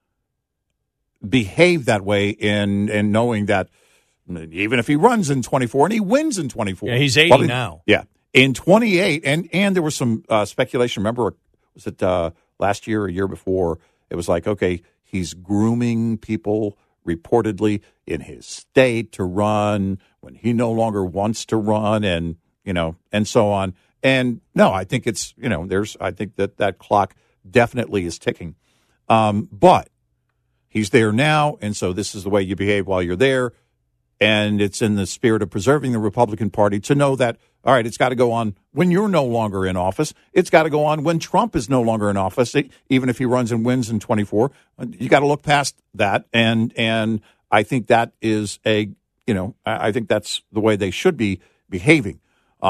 behave that way in knowing that even if he runs in 24 and he wins in 24. Yeah, he's 80 now. Yeah. In 28, and there was some speculation. Remember, was it last year or a year before? It was like, okay, he's grooming people reportedly in his state to run when he no longer wants to run, and so on. And no, I think it's, I think that clock definitely is ticking. But he's there now, and so this is the way you behave while you're there. And it's in the spirit of preserving the Republican Party to know that, all right, it's got to go on when you're no longer in office. It's got to go on when Trump is no longer in office, even if he runs and wins in 24. You got to look past that. And I think that is I think that's the way they should be behaving.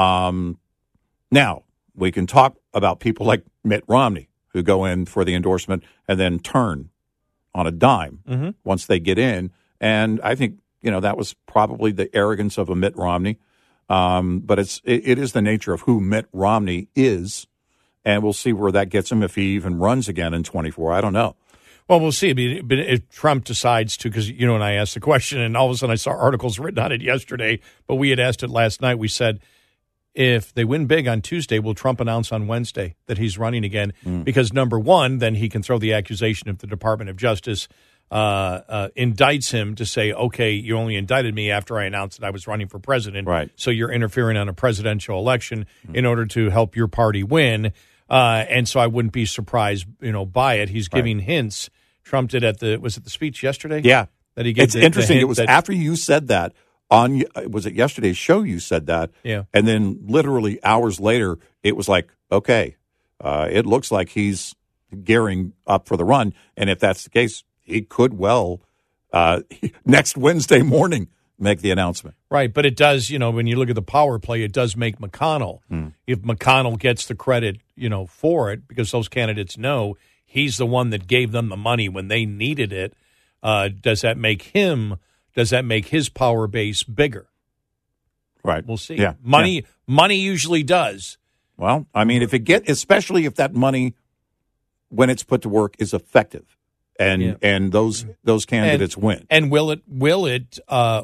Now, we can talk about people like Mitt Romney who go in for the endorsement and then turn on a dime once they get in. And I think, that was probably the arrogance of a Mitt Romney. But it is the nature of who Mitt Romney is. And we'll see where that gets him if he even runs again in 24. I don't know. Well, we'll see. But if Trump decides to, because, and I asked the question, and all of a sudden I saw articles written on it yesterday, but we had asked it last night. We said, if they win big on Tuesday, will Trump announce on Wednesday that he's running again? Because, number one, then he can throw the accusation if the Department of Justice indicts him to say, okay, you only indicted me after I announced that I was running for president. Right. So you're interfering on a presidential election in order to help your party win. And so I wouldn't be surprised, by it. He's giving hints Trump did was it the speech yesterday? Yeah. That he gave. It's interesting. It was after you said that was it yesterday's show you said that? Yeah. And then literally hours later, it was like, okay, it looks like he's gearing up for the run. And if that's the case, he could well next Wednesday morning make the announcement. Right, but it does, when you look at the power play, it does make McConnell. If McConnell gets the credit, for it, because those candidates know he's the one that gave them the money when they needed it, does that make his power base bigger? Right. We'll see. Yeah. Money usually does. Well, I mean, especially if that money, when it's put to work, is effective. And those candidates win. And will it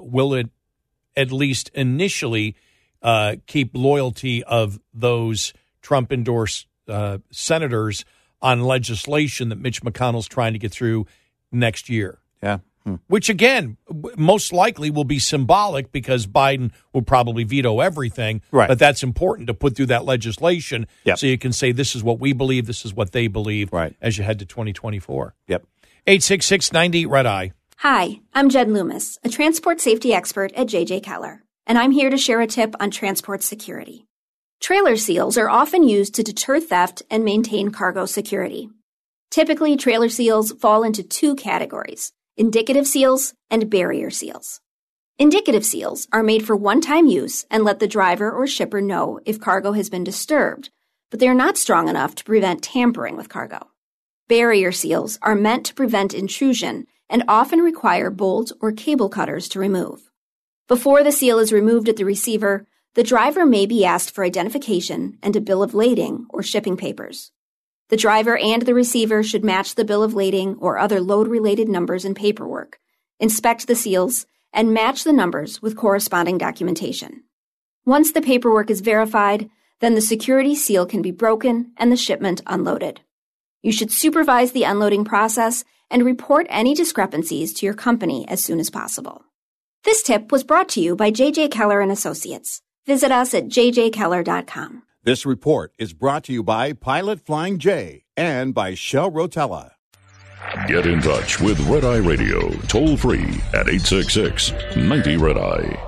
at least initially keep loyalty of those Trump-endorsed senators on legislation that Mitch McConnell's trying to get through next year? Yeah. Which, again, most likely will be symbolic because Biden will probably veto everything. Right. But that's important to put through that legislation Yep. so you can say this is what we believe, this is what they believe Right. as you head to 2024. Yep. 866-90-RED-I. Hi, I'm Jen Loomis, a transport safety expert at JJ Keller, and I'm here to share a tip on transport security. Trailer seals are often used to deter theft and maintain cargo security. Typically, trailer seals fall into two categories: indicative seals and barrier seals. Indicative seals are made for one-time use and let the driver or shipper know if cargo has been disturbed, but they are not strong enough to prevent tampering with cargo. Barrier seals are meant to prevent intrusion and often require bolt or cable cutters to remove. Before the seal is removed at the receiver, the driver may be asked for identification and a bill of lading or shipping papers. The driver and the receiver should match the bill of lading or other load-related numbers and paperwork, inspect the seals, and match the numbers with corresponding documentation. Once the paperwork is verified, then the security seal can be broken and the shipment unloaded. You should supervise the unloading process and report any discrepancies to your company as soon as possible. This tip was brought to you by JJ Keller & Associates. Visit us at jjkeller.com. This report is brought to you by Pilot Flying J and by Shell Rotella. Get in touch with Red Eye Radio, toll free at 866-90-RED-EYE.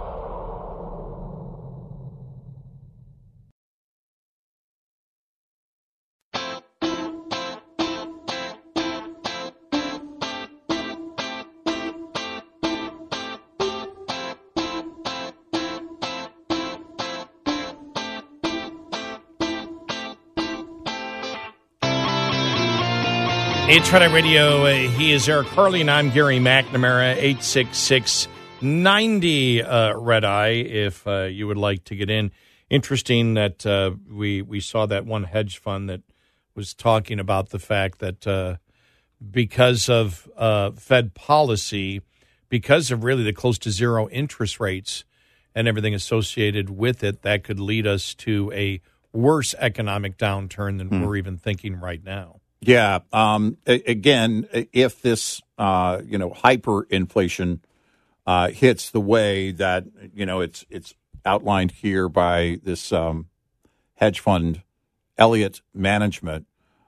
It's Red Eye Radio. He is Eric Harley, and I'm Gary McNamara. 866-90-RED-EYE if you would like to get in. Interesting that we saw that one hedge fund that was talking about the fact that because of Fed policy, because of really the close to zero interest rates and everything associated with it, that could lead us to a worse economic downturn than we're even thinking right now. Yeah. Again, if this, hyperinflation hits the way that, it's outlined here by this hedge fund, Elliott Management,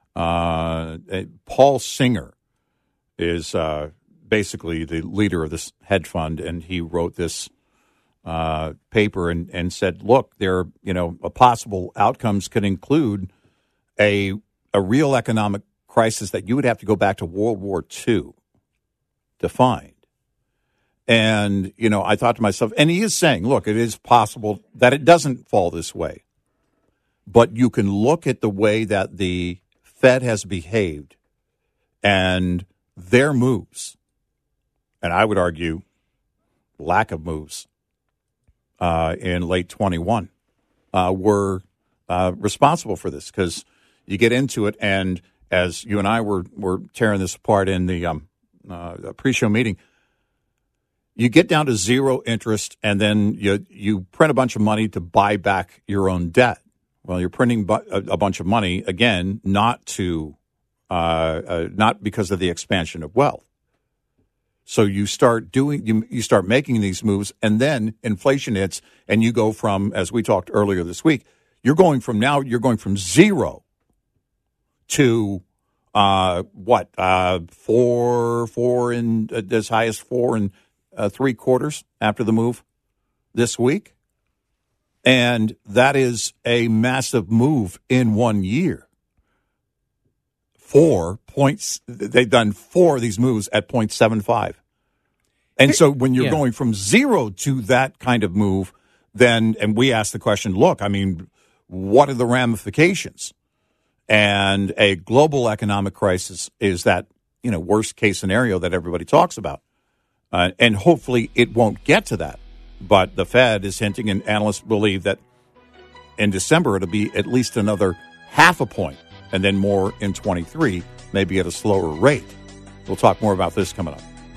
Paul Singer is basically the leader of this hedge fund, and he wrote this paper and said, look, there, possible outcomes could include a real economic crisis that you would have to go back to World War II to find. And, I thought to myself, and he is saying, look, it is possible that it doesn't fall this way. But you can look at the way that the Fed has behaved and their moves, and I would argue lack of moves in late 21 were responsible for this, because you get into it, and as you and I were tearing this apart in the pre-show meeting, you get down to zero interest, and then you print a bunch of money to buy back your own debt. Well, you're printing a bunch of money, again, not because of the expansion of wealth. So you start making these moves, and then inflation hits, and you go from, as we talked earlier this week, you're going from zero to 4 and as high as 4 3/4 after the move this week. And that is a massive move in 1 year. 4 points. They've done 4 of these moves at 0.75. And so when you're going from 0 to that kind of move, then, and we ask the question, look, I mean, what are the ramifications? And a global economic crisis is that, worst case scenario that everybody talks about. And hopefully it won't get to that. But the Fed is hinting, and analysts believe that in December it'll be at least another 0.5 point, and then more in 23, maybe at a slower rate. We'll talk more about this coming up.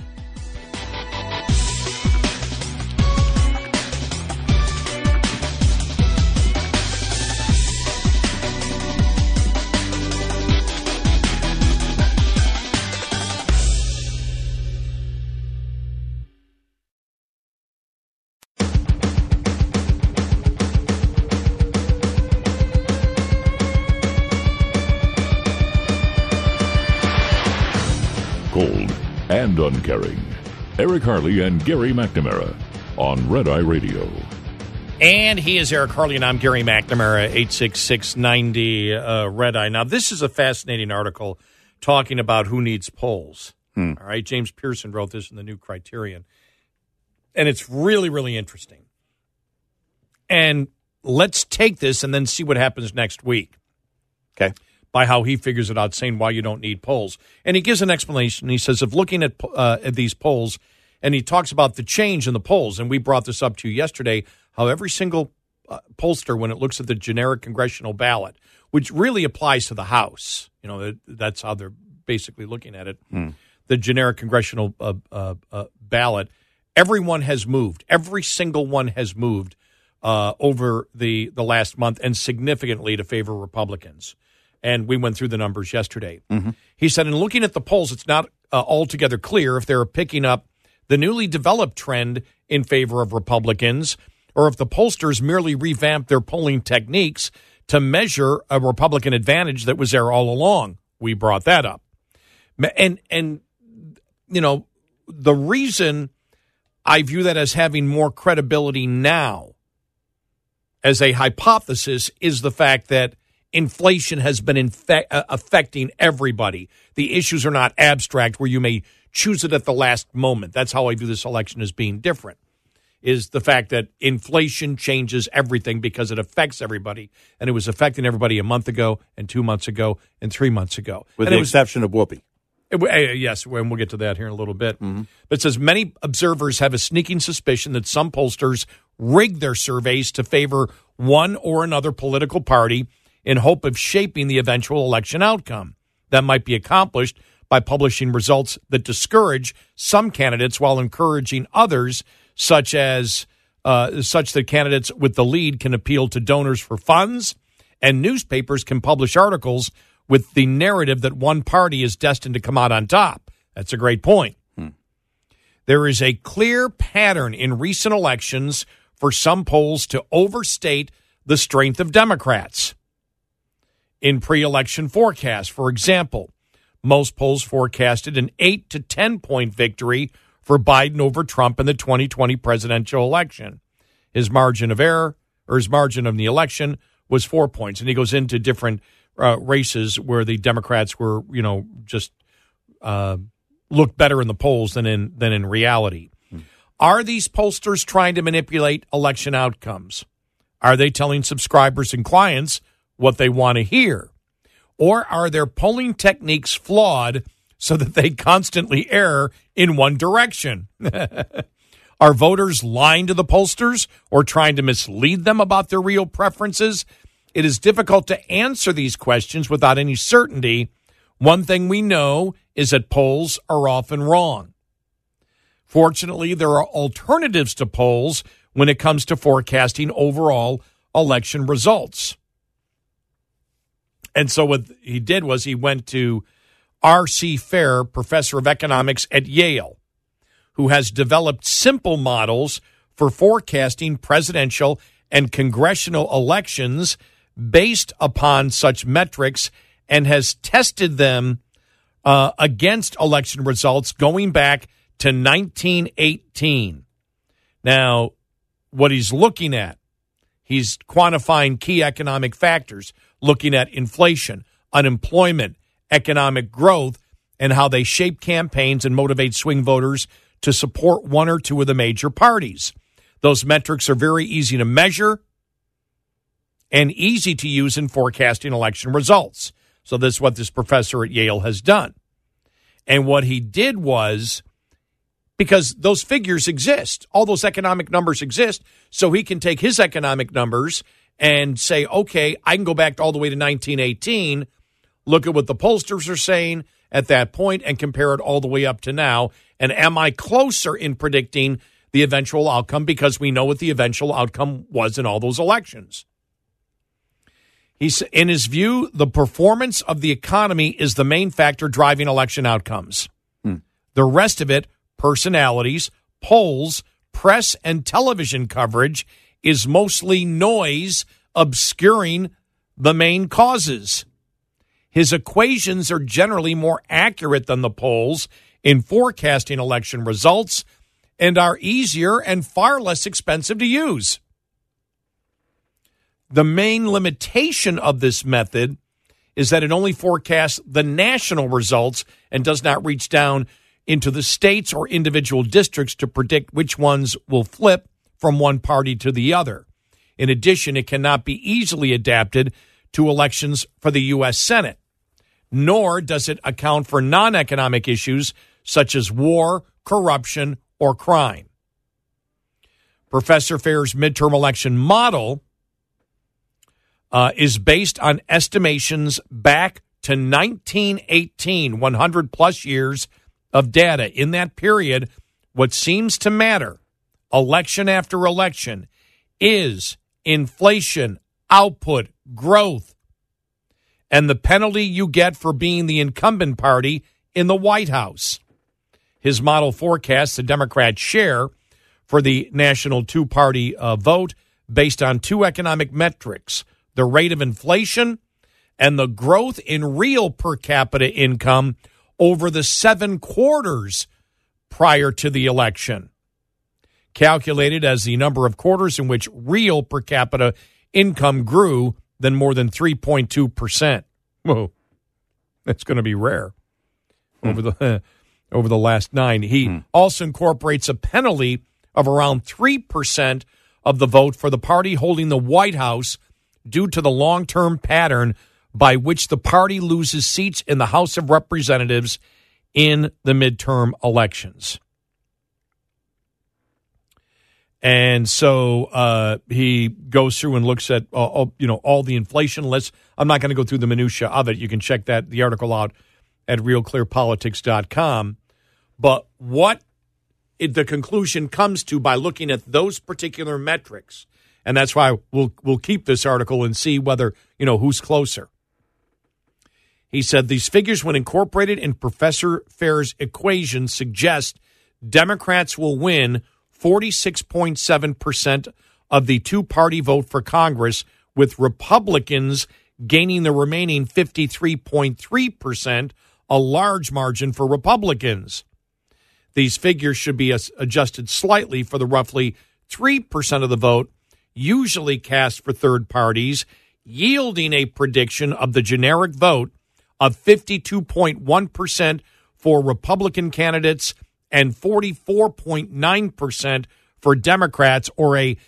Cold and uncaring. Eric Harley and Gary McNamara on Red Eye Radio. And he is Eric Harley, and I'm Gary McNamara, 86690 Red Eye. Now, this is a fascinating article talking about who needs polls. All right, James Pearson wrote this in the New Criterion. And it's really, really interesting. And let's take this and then see what happens next week. Okay. By how he figures it out, saying why you don't need polls. And he gives an explanation. He says, of looking at these polls, and he talks about the change in the polls, and we brought this up to you yesterday, how every single pollster, when it looks at the generic congressional ballot, which really applies to the House, that's how they're basically looking at it, the generic congressional ballot, everyone has moved. Every single one has moved over the last month, and significantly to favor Republicans. And we went through the numbers yesterday. He said, in looking at the polls, it's not altogether clear if they're picking up the newly developed trend in favor of Republicans, or if the pollsters merely revamped their polling techniques to measure a Republican advantage that was there all along. We brought that up. And the reason I view that as having more credibility now as a hypothesis is the fact that inflation has been affecting everybody. The issues are not abstract where you may choose it at the last moment. That's how I view this election as being different, is the fact that inflation changes everything because it affects everybody. And it was affecting everybody a month ago and 2 months ago and 3 months ago. With the exception of Whoopi. Yes, and we'll get to that here in a little bit. But it says many observers have a sneaking suspicion that some pollsters rig their surveys to favor one or another political party in hope of shaping the eventual election outcome. That might be accomplished by publishing results that discourage some candidates while encouraging others, such that candidates with the lead can appeal to donors for funds, and newspapers can publish articles with the narrative that one party is destined to come out on top. That's a great point. There is a clear pattern in recent elections for some polls to overstate the strength of Democrats. In pre-election forecasts, for example, most polls forecasted an 8 to 10 point victory for Biden over Trump in the 2020 presidential election. His margin of error, or his margin of the election, was 4 points. And he goes into different races where the Democrats were, just looked better in the polls than in reality. Are these pollsters trying to manipulate election outcomes? Are they telling subscribers and clients what they want to hear? Or are their polling techniques flawed so that they constantly err in one direction? Are voters lying to the pollsters or trying to mislead them about their real preferences? It is difficult to answer these questions without any certainty. One thing we know is that polls are often wrong. Fortunately, there are alternatives to polls when it comes to forecasting overall election results. And so what he did was he went to R.C. Fair, professor of economics at Yale, who has developed simple models for forecasting presidential and congressional elections based upon such metrics and has tested them against election results going back to 1918. Now, what he's looking at, he's quantifying key economic factors, looking at inflation, unemployment, economic growth, and how they shape campaigns and motivate swing voters to support one or two of the major parties. Those metrics are very easy to measure and easy to use in forecasting election results. So this is what this professor at Yale has done. And what he did was, because those figures exist, all those economic numbers exist, so he can take his economic numbers and say, okay, I can go back all the way to 1918, look at what the pollsters are saying at that point, and compare it all the way up to now. And am I closer in predicting the eventual outcome, because we know what the eventual outcome was in all those elections? In his view, the performance of the economy is the main factor driving election outcomes. The rest of it, personalities, polls, press, and television coverage, is mostly noise obscuring the main causes. His equations are generally more accurate than the polls in forecasting election results and are easier and far less expensive to use. The main limitation of this method is that it only forecasts the national results and does not reach down into the states or individual districts to predict which ones will flip from one party to the other. In addition, it cannot be easily adapted to elections for the U.S. Senate, nor does it account for non-economic issues such as war, corruption, or crime. Professor Fair's midterm election model is based on estimations back to 1918, 100 plus years of data. In that period, what seems to matter, election after election, is inflation, output, growth, and the penalty you get for being the incumbent party in the White House. His model forecasts the Democrats' share for the national two-party vote based on two economic metrics: the rate of inflation and the growth in real per capita income over the 7 quarters prior to the election, calculated as the number of quarters in which real per capita income grew than more than 3.2%. Whoa, that's going to be rare over the last 9. He also incorporates a penalty of around 3% of the vote for the party holding the White House due to the long-term pattern by which the party loses seats in the House of Representatives in the midterm elections. And so he goes through and looks at all the inflation lists. I'm not going to go through the minutia of it. You can check the article out at realclearpolitics.com. But what the conclusion comes to by looking at those particular metrics, and that's why we'll keep this article and see whether, who's closer. He said these figures, when incorporated in Professor Fair's equation, suggest Democrats will win 46.7% of the two-party vote for Congress, with Republicans gaining the remaining 53.3%, a large margin for Republicans. These figures should be adjusted slightly for the roughly 3% of the vote usually cast for third parties, yielding a prediction of the generic vote of 52.1% for Republican candidates and 44.9% for Democrats, or a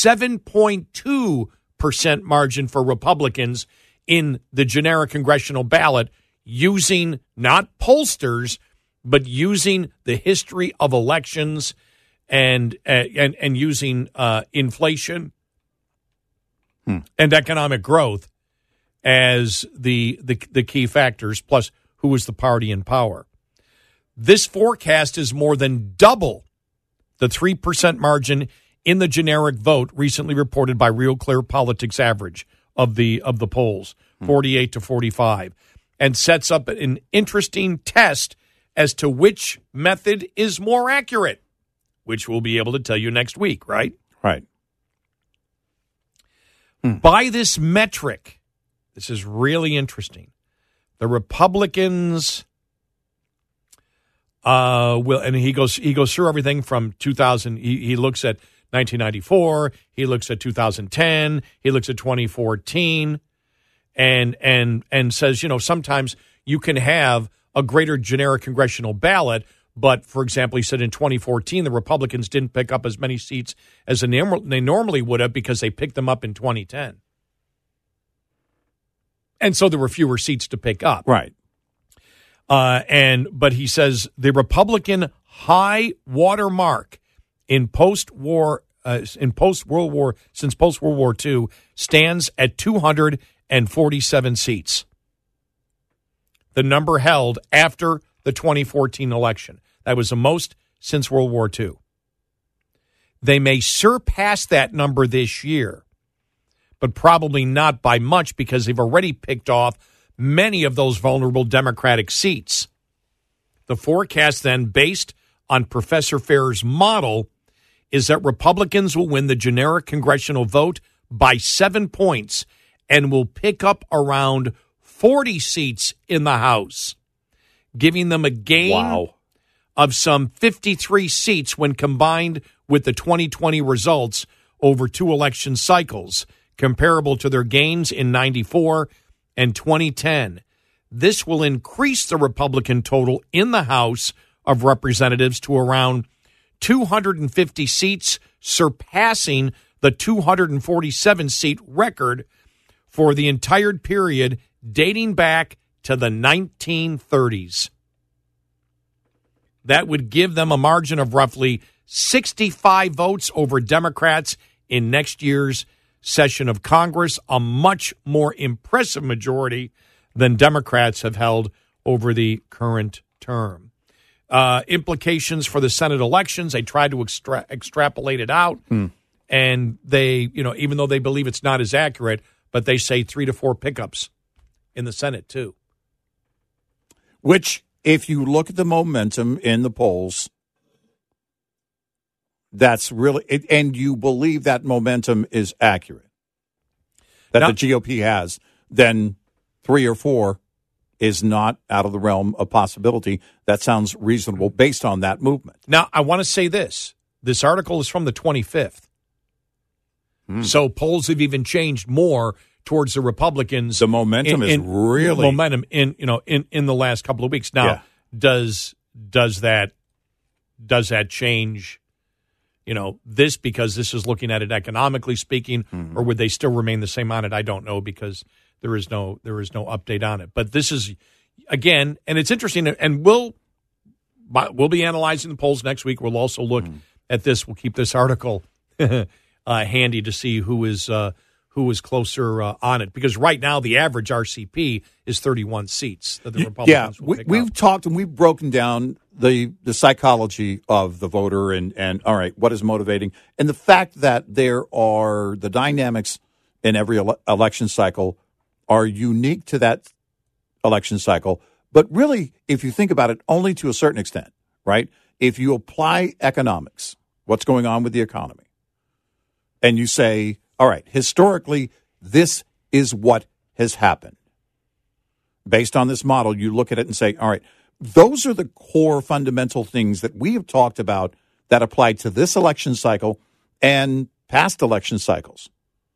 7.2% margin for Republicans in the generic congressional ballot, using not pollsters, but using the history of elections and using inflation and economic growth as the key factors, plus who is the party in power. This forecast is more than double the 3% margin in the generic vote recently reported by Real Clear Politics average of the polls, 48 to 45, and sets up an interesting test as to which method is more accurate, which we'll be able to tell you next week, right? Right. By this metric, this is really interesting, the Republicans And he goes through everything from 2000. He looks at 1994. He looks at 2010. He looks at 2014, and says, sometimes you can have a greater generic congressional ballot. But, for example, he said in 2014, the Republicans didn't pick up as many seats as they normally would have because they picked them up in 2010. And so there were fewer seats to pick up. Right. But he says the Republican high water mark since post-World War II stands at 247 seats. The number held after the 2014 election. That was the most since World War II. They may surpass that number this year, but probably not by much because they've already picked off many of those vulnerable Democratic seats. The forecast then, based on Professor Fair's model, is that Republicans will win the generic congressional vote by 7 points and will pick up around 40 seats in the House, giving them a gain of some 53 seats when combined with the 2020 results over 2 election cycles, comparable to their gains in 94 and 2010. This will increase the Republican total in the House of Representatives to around 250 seats, surpassing the 247-seat record for the entire period dating back to the 1930s. That would give them a margin of roughly 65 votes over Democrats in next year's session of Congress, a much more impressive majority than Democrats have held over the current term. Implications for the Senate elections, they tried to extrapolate it out, and they, even though they believe it's not as accurate, but they say 3 to 4 pickups in the Senate, too. Which, if you look at the momentum in the polls, that's really, and you believe that momentum is accurate, that the GOP has, then 3 or 4 is not out of the realm of possibility. That sounds reasonable based on that movement. Now, I want to say this. This article is from the 25th. So polls have even changed more towards the Republicans. The momentum is really momentum in the last couple of weeks. Now, does that change this because this is looking at it economically speaking, or would they still remain the same on it? I don't know because there is no update on it. But this is, again, and it's interesting, and we'll be analyzing the polls next week. We'll also look at this. We'll keep this article handy to see who is closer on it, because right now the average RCP is 31 seats that the Republicans will pick up. We've talked and we've broken down the psychology of the voter and all right, what is motivating, and the fact that there are the dynamics in every election cycle are unique to that election cycle. But really, if you think about it, only to a certain extent, right? If you apply economics, what's going on with the economy, and you say, all right, historically, this is what has happened. Based on this model, you look at it and say, all right, those are the core fundamental things that we have talked about that apply to this election cycle and past election cycles.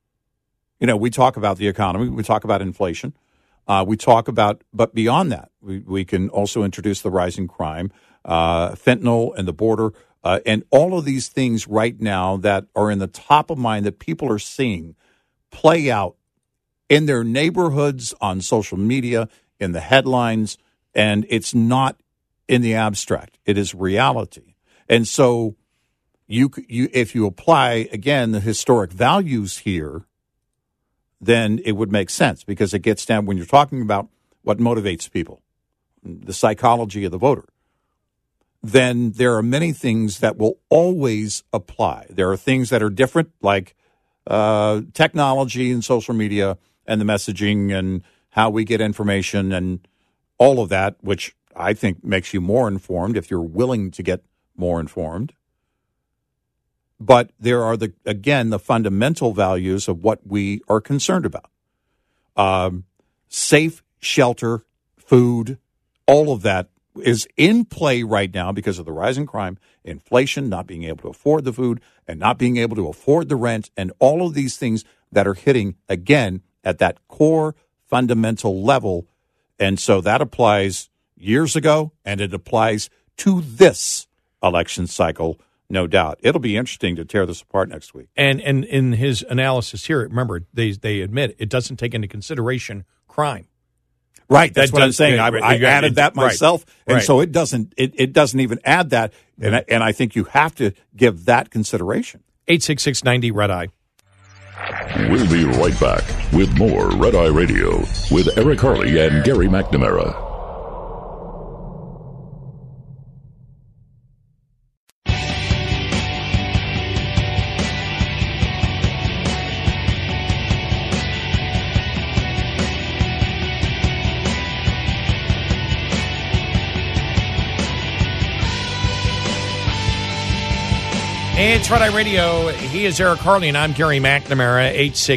We talk about the economy, we talk about inflation, we talk about, but beyond that, we can also introduce the rising crime, fentanyl and the border, and all of these things right now that are in the top of mind that people are seeing play out in their neighborhoods, on social media, in the headlines, and it's not in the abstract. It is reality. And so you if you apply, again, the historic values here, then it would make sense, because it gets down when you're talking about what motivates people, the psychology of the voter. Then there are many things that will always apply. There are things that are different, like technology and social media and the messaging and how we get information and all of that, which I think makes you more informed if you're willing to get more informed. But there are, the fundamental values of what we are concerned about. Safe, shelter, food, all of that is in play right now because of the rise in crime, inflation, not being able to afford the food and not being able to afford the rent, and all of these things that are hitting, again, at that core fundamental level. And so that applies years ago, and it applies to this election cycle, no doubt. It'll be interesting to tear this apart next week. And in his analysis here, remember, they admit it doesn't take into consideration crime. Right, that's what I'm saying. I added that myself, right. And so it doesn't even add that, and I think you have to give that consideration. 866-90-RED-EYE. We'll be right back with more Red Eye Radio with Eric Harley and Gary McNamara. It's Red Eye Radio. He is Eric Harley, and I'm Gary McNamara,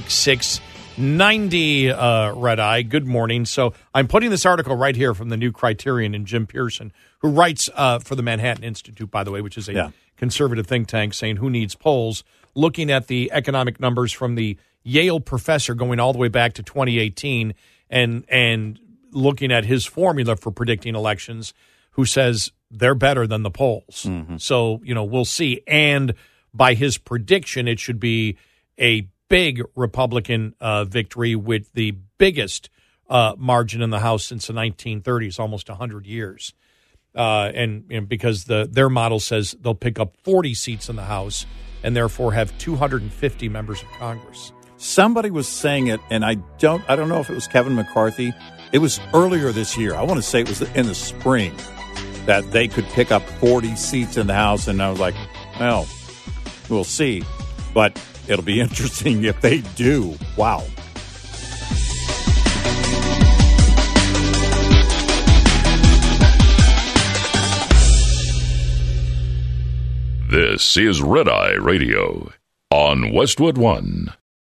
866-90 Red Eye. Good morning. So I'm putting this article right here from the New Criterion and Jim Pearson, who writes for the Manhattan Institute, by the way, which is a conservative think tank, saying who needs polls, looking at the economic numbers from the Yale professor going all the way back to 2018 and looking at his formula for predicting elections, who says they're better than the polls. Mm-hmm. So, we'll see. And by his prediction, it should be a big Republican victory with the biggest margin in the House since the 1930s, almost 100 years. And because their model says they'll pick up 40 seats in the House and therefore have 250 members of Congress. Somebody was saying it, and I don't know if it was Kevin McCarthy. It was earlier this year. I want to say it was in the spring, that they could pick up 40 seats in the House. And I was like, well, we'll see. But it'll be interesting if they do. Wow. This is Red Eye Radio on Westwood One.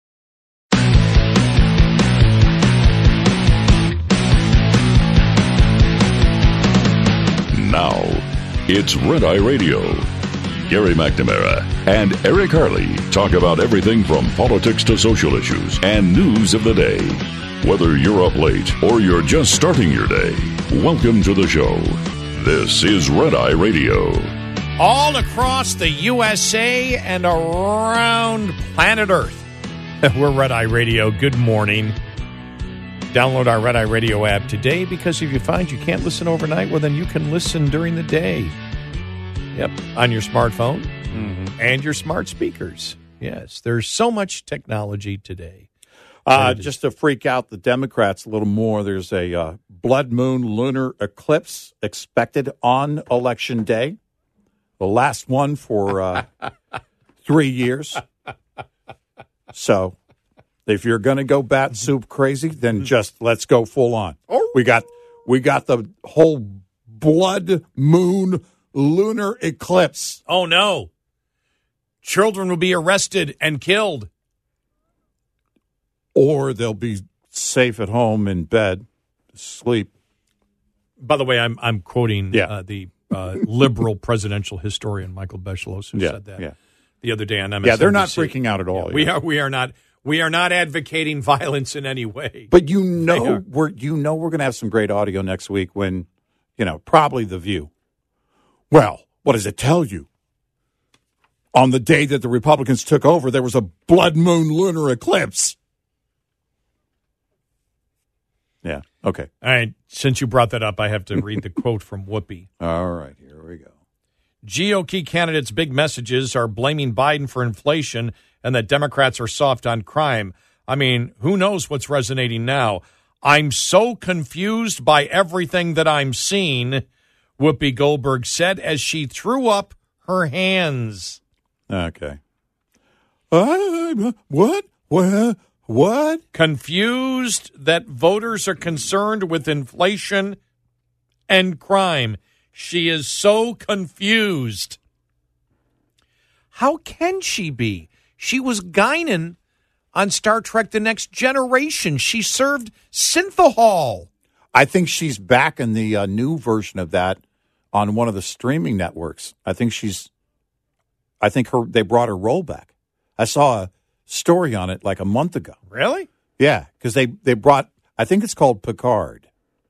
Now, it's Red Eye Radio. Gary McNamara and Eric Harley talk about everything from politics to social issues and news of the day. Whether you're up late or you're just starting your day, welcome to the show. This is Red Eye Radio. All across the USA and around planet Earth, we're Red Eye Radio. Good morning. Download our Red Eye Radio app today, because if you find you can't listen overnight, well, then you can listen during the day. Yep, on your smartphone and your smart speakers. Yes, there's so much technology today. Just to freak out the Democrats a little more, there's a blood moon lunar eclipse expected on Election Day. The last one for 3 years. So if you're going to go bat soup crazy, then just let's go full on. We got the whole blood moon lunar eclipse. Oh, no. Children will be arrested and killed. Or they'll be safe at home in bed, sleep. By the way, I'm quoting the liberal presidential historian Michael Beschloss, who said that the other day on MSNBC. Yeah, they're not freaking out at all. Yeah, we are not. We are not advocating violence in any way. But we're going to have some great audio next week when, probably The View. Well, what does it tell you? On the day that the Republicans took over, there was a blood moon lunar eclipse. Yeah, okay. All right, since you brought that up, I have to read the quote from Whoopi. All right, here we go. GOP candidates' big messages are blaming Biden for inflation and that Democrats are soft on crime. I mean, who knows what's resonating now? I'm so confused by everything that I'm seeing, Whoopi Goldberg said as she threw up her hands. Okay. What? Confused that voters are concerned with inflation and crime. She is so confused. How can she be? She was Guinan on Star Trek The Next Generation. She served Synthahol. I think she's back in the new version of that on one of the streaming networks. They brought her role back. I saw a story on it like a month ago. Really? Yeah, because they brought, I think it's called Picard.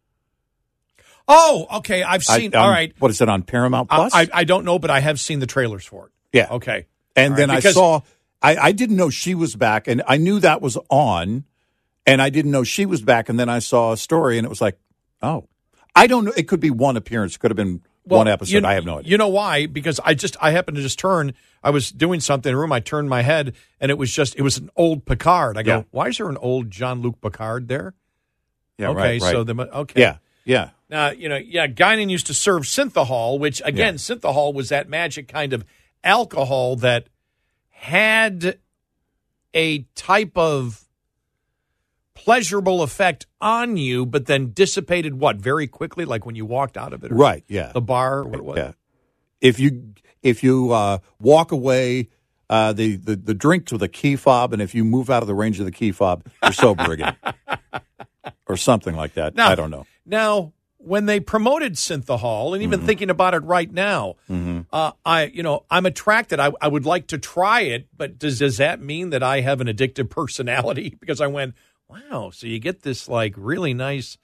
Oh, okay. I've seen. All right. What is it on Paramount Plus? I don't know, but I have seen the trailers for it. Yeah. Okay. And then I saw, I didn't know she was back, and I knew that was on, and I didn't know she was back, and then I saw a story, and it was like, oh. I don't know. It could be one appearance. It could have been one episode. I have no idea. You know why? Because I happened to just turn. I was doing something in the room. I turned my head, and it was an old Picard. I go, why is there an old Jean-Luc Picard there? Yeah, okay, right. So okay. Yeah. Now, Guinan used to serve synthahol, which, again, synthahol was that magic kind of alcohol that had a type of pleasurable effect on you, but then dissipated very quickly, like when you walked out of it? Right, yeah. The bar or what it was? Yeah. If you walk away, the drink's with a key fob, and if you move out of the range of the key fob, you're sober again. Or something like that. I don't know. Now, when they promoted synthahol, and even thinking about it right now, I'm attracted. I would like to try it, but does that mean that I have an addictive personality? Because I went, wow, so you get this really nice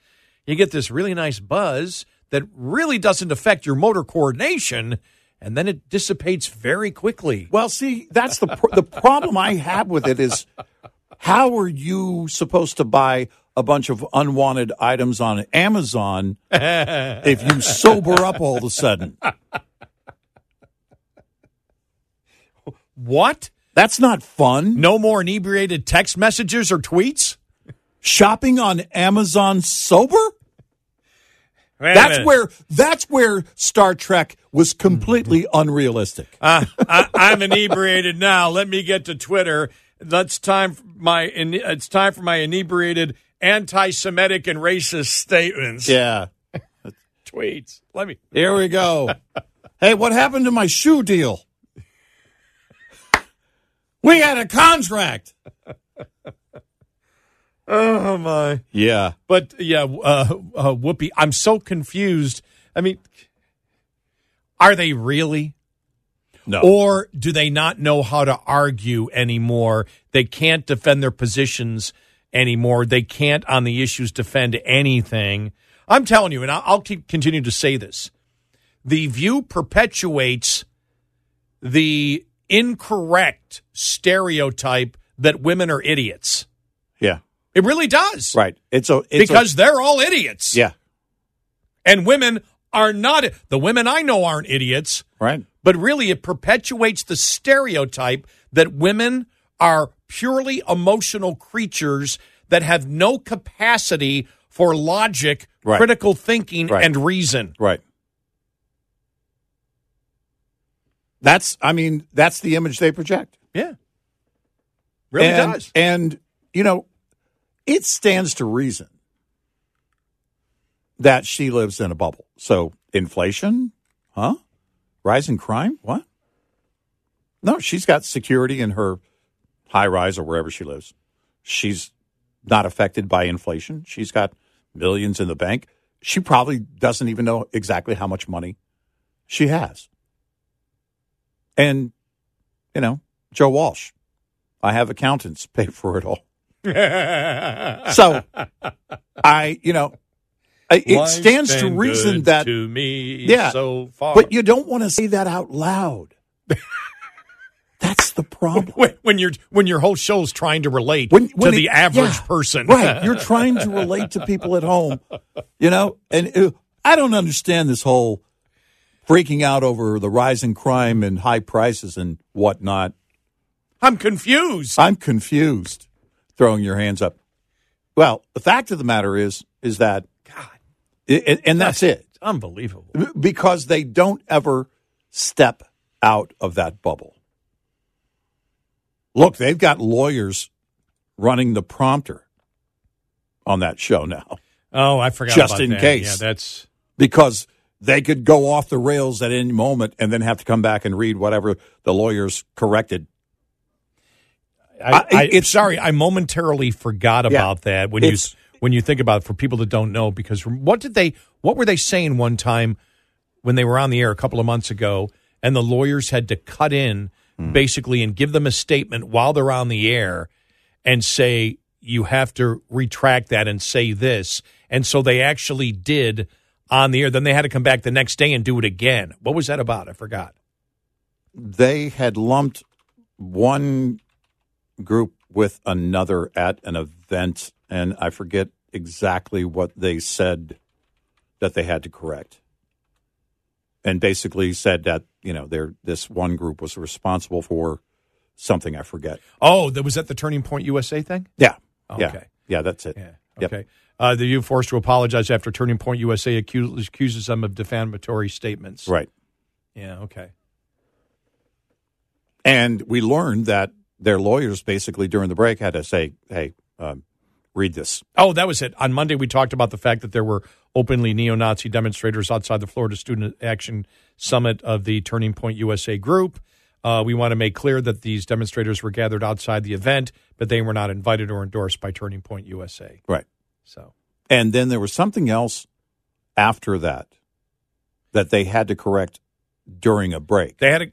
buzz that really doesn't affect your motor coordination, and then it dissipates very quickly. Well, see, that's the problem I have with it is, how are you supposed to buy a bunch of unwanted items on Amazon if you sober up all of a sudden? What? That's not fun. No more inebriated text messages or tweets? Shopping on Amazon sober? That's where Star Trek was completely unrealistic. I'm inebriated now. Let me get to Twitter. It's time for my inebriated anti-Semitic and racist statements. Yeah. Tweets. Here we go. Hey, what happened to my shoe deal? We had a contract. Oh, my. Yeah. But, Whoopi, I'm so confused. I mean, are they really? No. Or do they not know how to argue anymore? They can't defend their positions anymore. They can't, on the issues, defend anything. I'm telling you, and I'll continue to say this. The View perpetuates the incorrect stereotype that women are idiots. Yeah. It really does. Right. Because they're all idiots. Yeah. And women are not. The women I know aren't idiots. Right. But really, it perpetuates the stereotype that women are purely emotional creatures that have no capacity for logic, critical thinking, and reason. Right. That's the image they project. Yeah. Really does. And, it stands to reason that she lives in a bubble. So, inflation? Huh? Rising crime? What? No, she's got security in her high rise or wherever she lives. She's not affected by inflation. She's got millions in the bank. She probably doesn't even know exactly how much money she has. And, Joe Walsh, I have accountants pay for it all. So, it stands to reason that to me so far. But you don't want to say that out loud. That's the problem. When your whole show's trying to relate to the average person. Right. You're trying to relate to people at home, and I don't understand this whole freaking out over the rise in crime and high prices and whatnot. I'm confused. Throwing your hands up. Well, the fact of the matter is that, God, and that's it. It's unbelievable. Because they don't ever step out of that bubble. Look, they've got lawyers running the prompter on that show now. Oh, I forgot about that. Just in case. Yeah, that's because they could go off the rails at any moment and then have to come back and read whatever the lawyers corrected. I'm sorry, I momentarily forgot about that when when you think about it, for people that don't know, because what were they saying one time when they were on the air a couple of months ago, and the lawyers had to cut in basically and give them a statement while they're on the air and say, you have to retract that and say this. And so they actually did on the air. Then they had to come back the next day and do it again. What was that about? I forgot. They had lumped one group with another at an event, and I forget exactly what they said that they had to correct. And basically said that, this one group was responsible for something I forget. Oh, was that the Turning Point USA thing? Yeah. Okay. Yeah, that's it. Yeah. Yep. Okay. They're forced to apologize after Turning Point USA accuses them of defamatory statements. Right. Yeah, okay. And we learned that their lawyers basically during the break had to say, hey, read this. Oh, that was it. On Monday, we talked about the fact that there were openly neo-Nazi demonstrators outside the Florida Student Action Summit of the Turning Point USA group. We want to make clear that these demonstrators were gathered outside the event, but they were not invited or endorsed by Turning Point USA. Right. So, and then there was something else after that they had to correct during a break. They had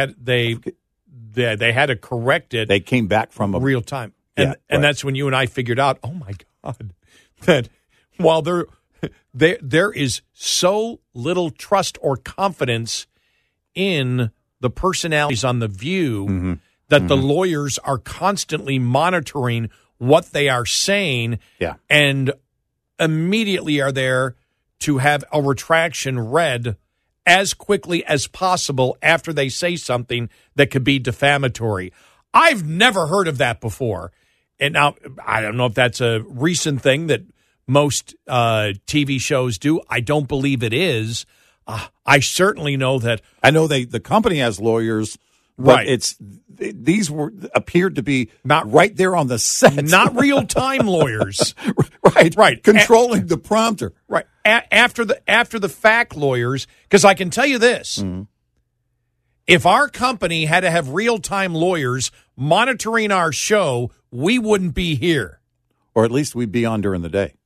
to correct it. They came back from a real time. And that's when you and I figured out, oh my God, that while there is so little trust or confidence in the personalities on The View that the lawyers are constantly monitoring what they are saying and immediately are there to have a retraction read as quickly as possible after they say something that could be defamatory. I've never heard of that before. And now, I don't know if that's a recent thing that most TV shows do. I don't believe it is. I certainly know that. I know the company has lawyers, but these appeared to be not right there on the set, not real time lawyers, right, controlling the prompter, right after the fact lawyers. Because I can tell you this: if our company had to have real time lawyers monitoring our show, we wouldn't be here, or at least we'd be on during the day.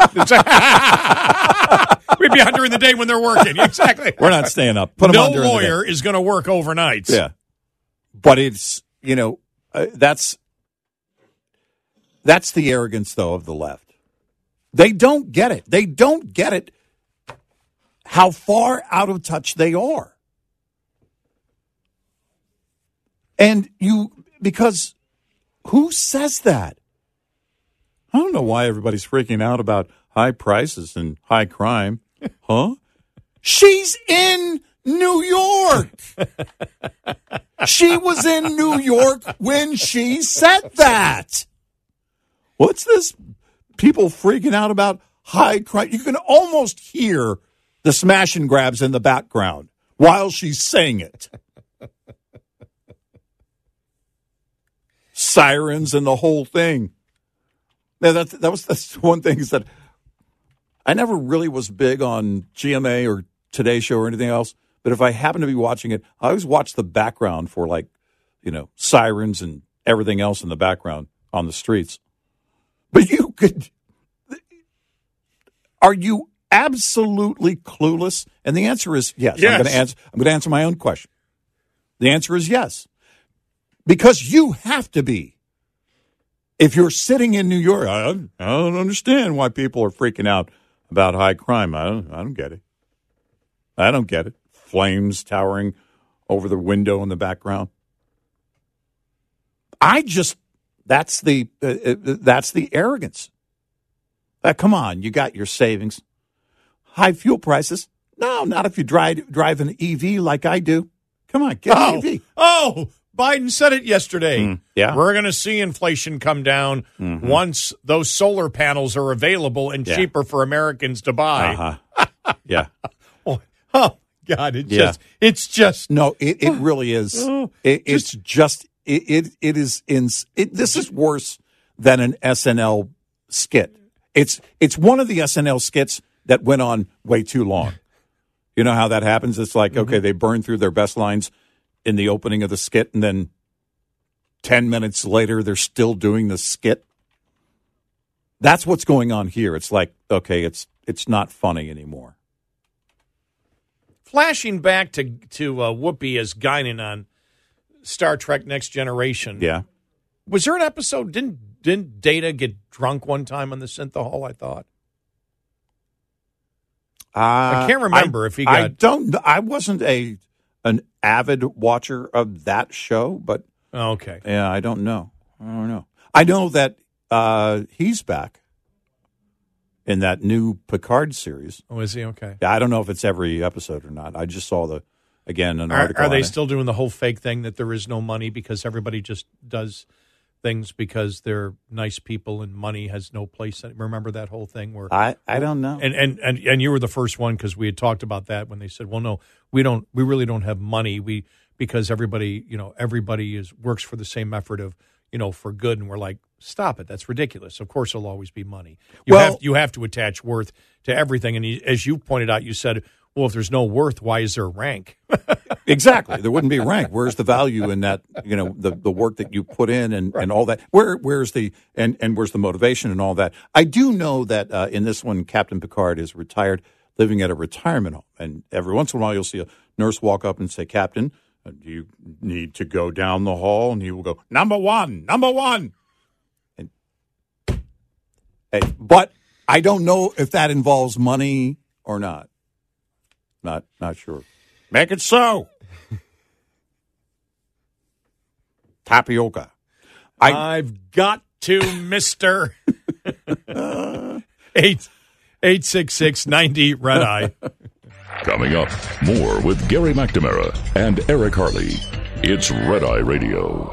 We'd be on during the day when they're working. Exactly. We're not staying up. Put them on during the day. No lawyer is going to work overnight. Yeah. But it's, that's the arrogance, though, of the left. They don't get it. They don't get it how far out of touch they are. And because who says that? I don't know why everybody's freaking out about high prices and high crime. Huh? She's in New York. She was in New York when she said that. What's this? People freaking out about high crime. You can almost hear the smash and grabs in the background while she's saying it. Sirens and the whole thing. Now, that's one thing is that I never really was big on GMA or Today Show or anything else. But if I happen to be watching it, I always watch the background for sirens and everything else in the background on the streets. But are you absolutely clueless? And the answer is yes. Yes. I'm going to answer my own question. The answer is yes. Because you have to be. If you're sitting in New York, I don't understand why people are freaking out about high crime. I don't get it. I don't get it. Flames towering over the window in the background. That's the arrogance. Come on, you got your savings. High fuel prices. No, not if you drive an EV like I do. Come on, get an EV. Oh, Biden said it yesterday. Yeah. We're going to see inflation come down once those solar panels are available and cheaper for Americans to buy. Yeah. Oh, God, it's just. No, it really is. This is worse than an SNL skit. It's one of the SNL skits that went on way too long. You know how that happens? It's like, okay, they burn through their best lines in the opening of the skit, and then 10 minutes later, they're still doing the skit. That's what's going on here. It's like, okay, it's not funny anymore. Flashing back to Whoopi as Guinan on Star Trek Next Generation. Yeah. Was there an episode? Didn't Data get drunk one time on the Synthahol, I thought? I can't remember if he got... I wasn't an avid watcher of that show, but... Oh, okay. Yeah, I don't know. I know that he's back in that new Picard series. Oh, is he? Okay. Yeah, I don't know if it's every episode or not. I just saw an article. Are they still doing the whole fake thing that there is no money because everybody just does things because they're nice people and money has no place? Remember that whole thing where I don't know. And you were the first one because we had talked about that when they said, well, no, we really don't have money. Because everybody works for the same effort of, for good. And we're like, stop it. That's ridiculous. Of course, there'll always be money. You have to attach worth to everything. And as you pointed out, you said, well, if there's no worth, why is there rank? Exactly. There wouldn't be rank. Where's the value in that, the work that you put in and all that? Where's the motivation and all that? I do know that in this one, Captain Picard is retired, living at a retirement home. And every once in a while, you'll see a nurse walk up and say, Captain, do you need to go down the hall? And he will go, number one. But I don't know if that involves money or not. Not sure. Make it so. Tapioca. I've got to, Mr. 866-90 Coming up, more with Gary McNamara and Eric Harley. It's Red Eye Radio.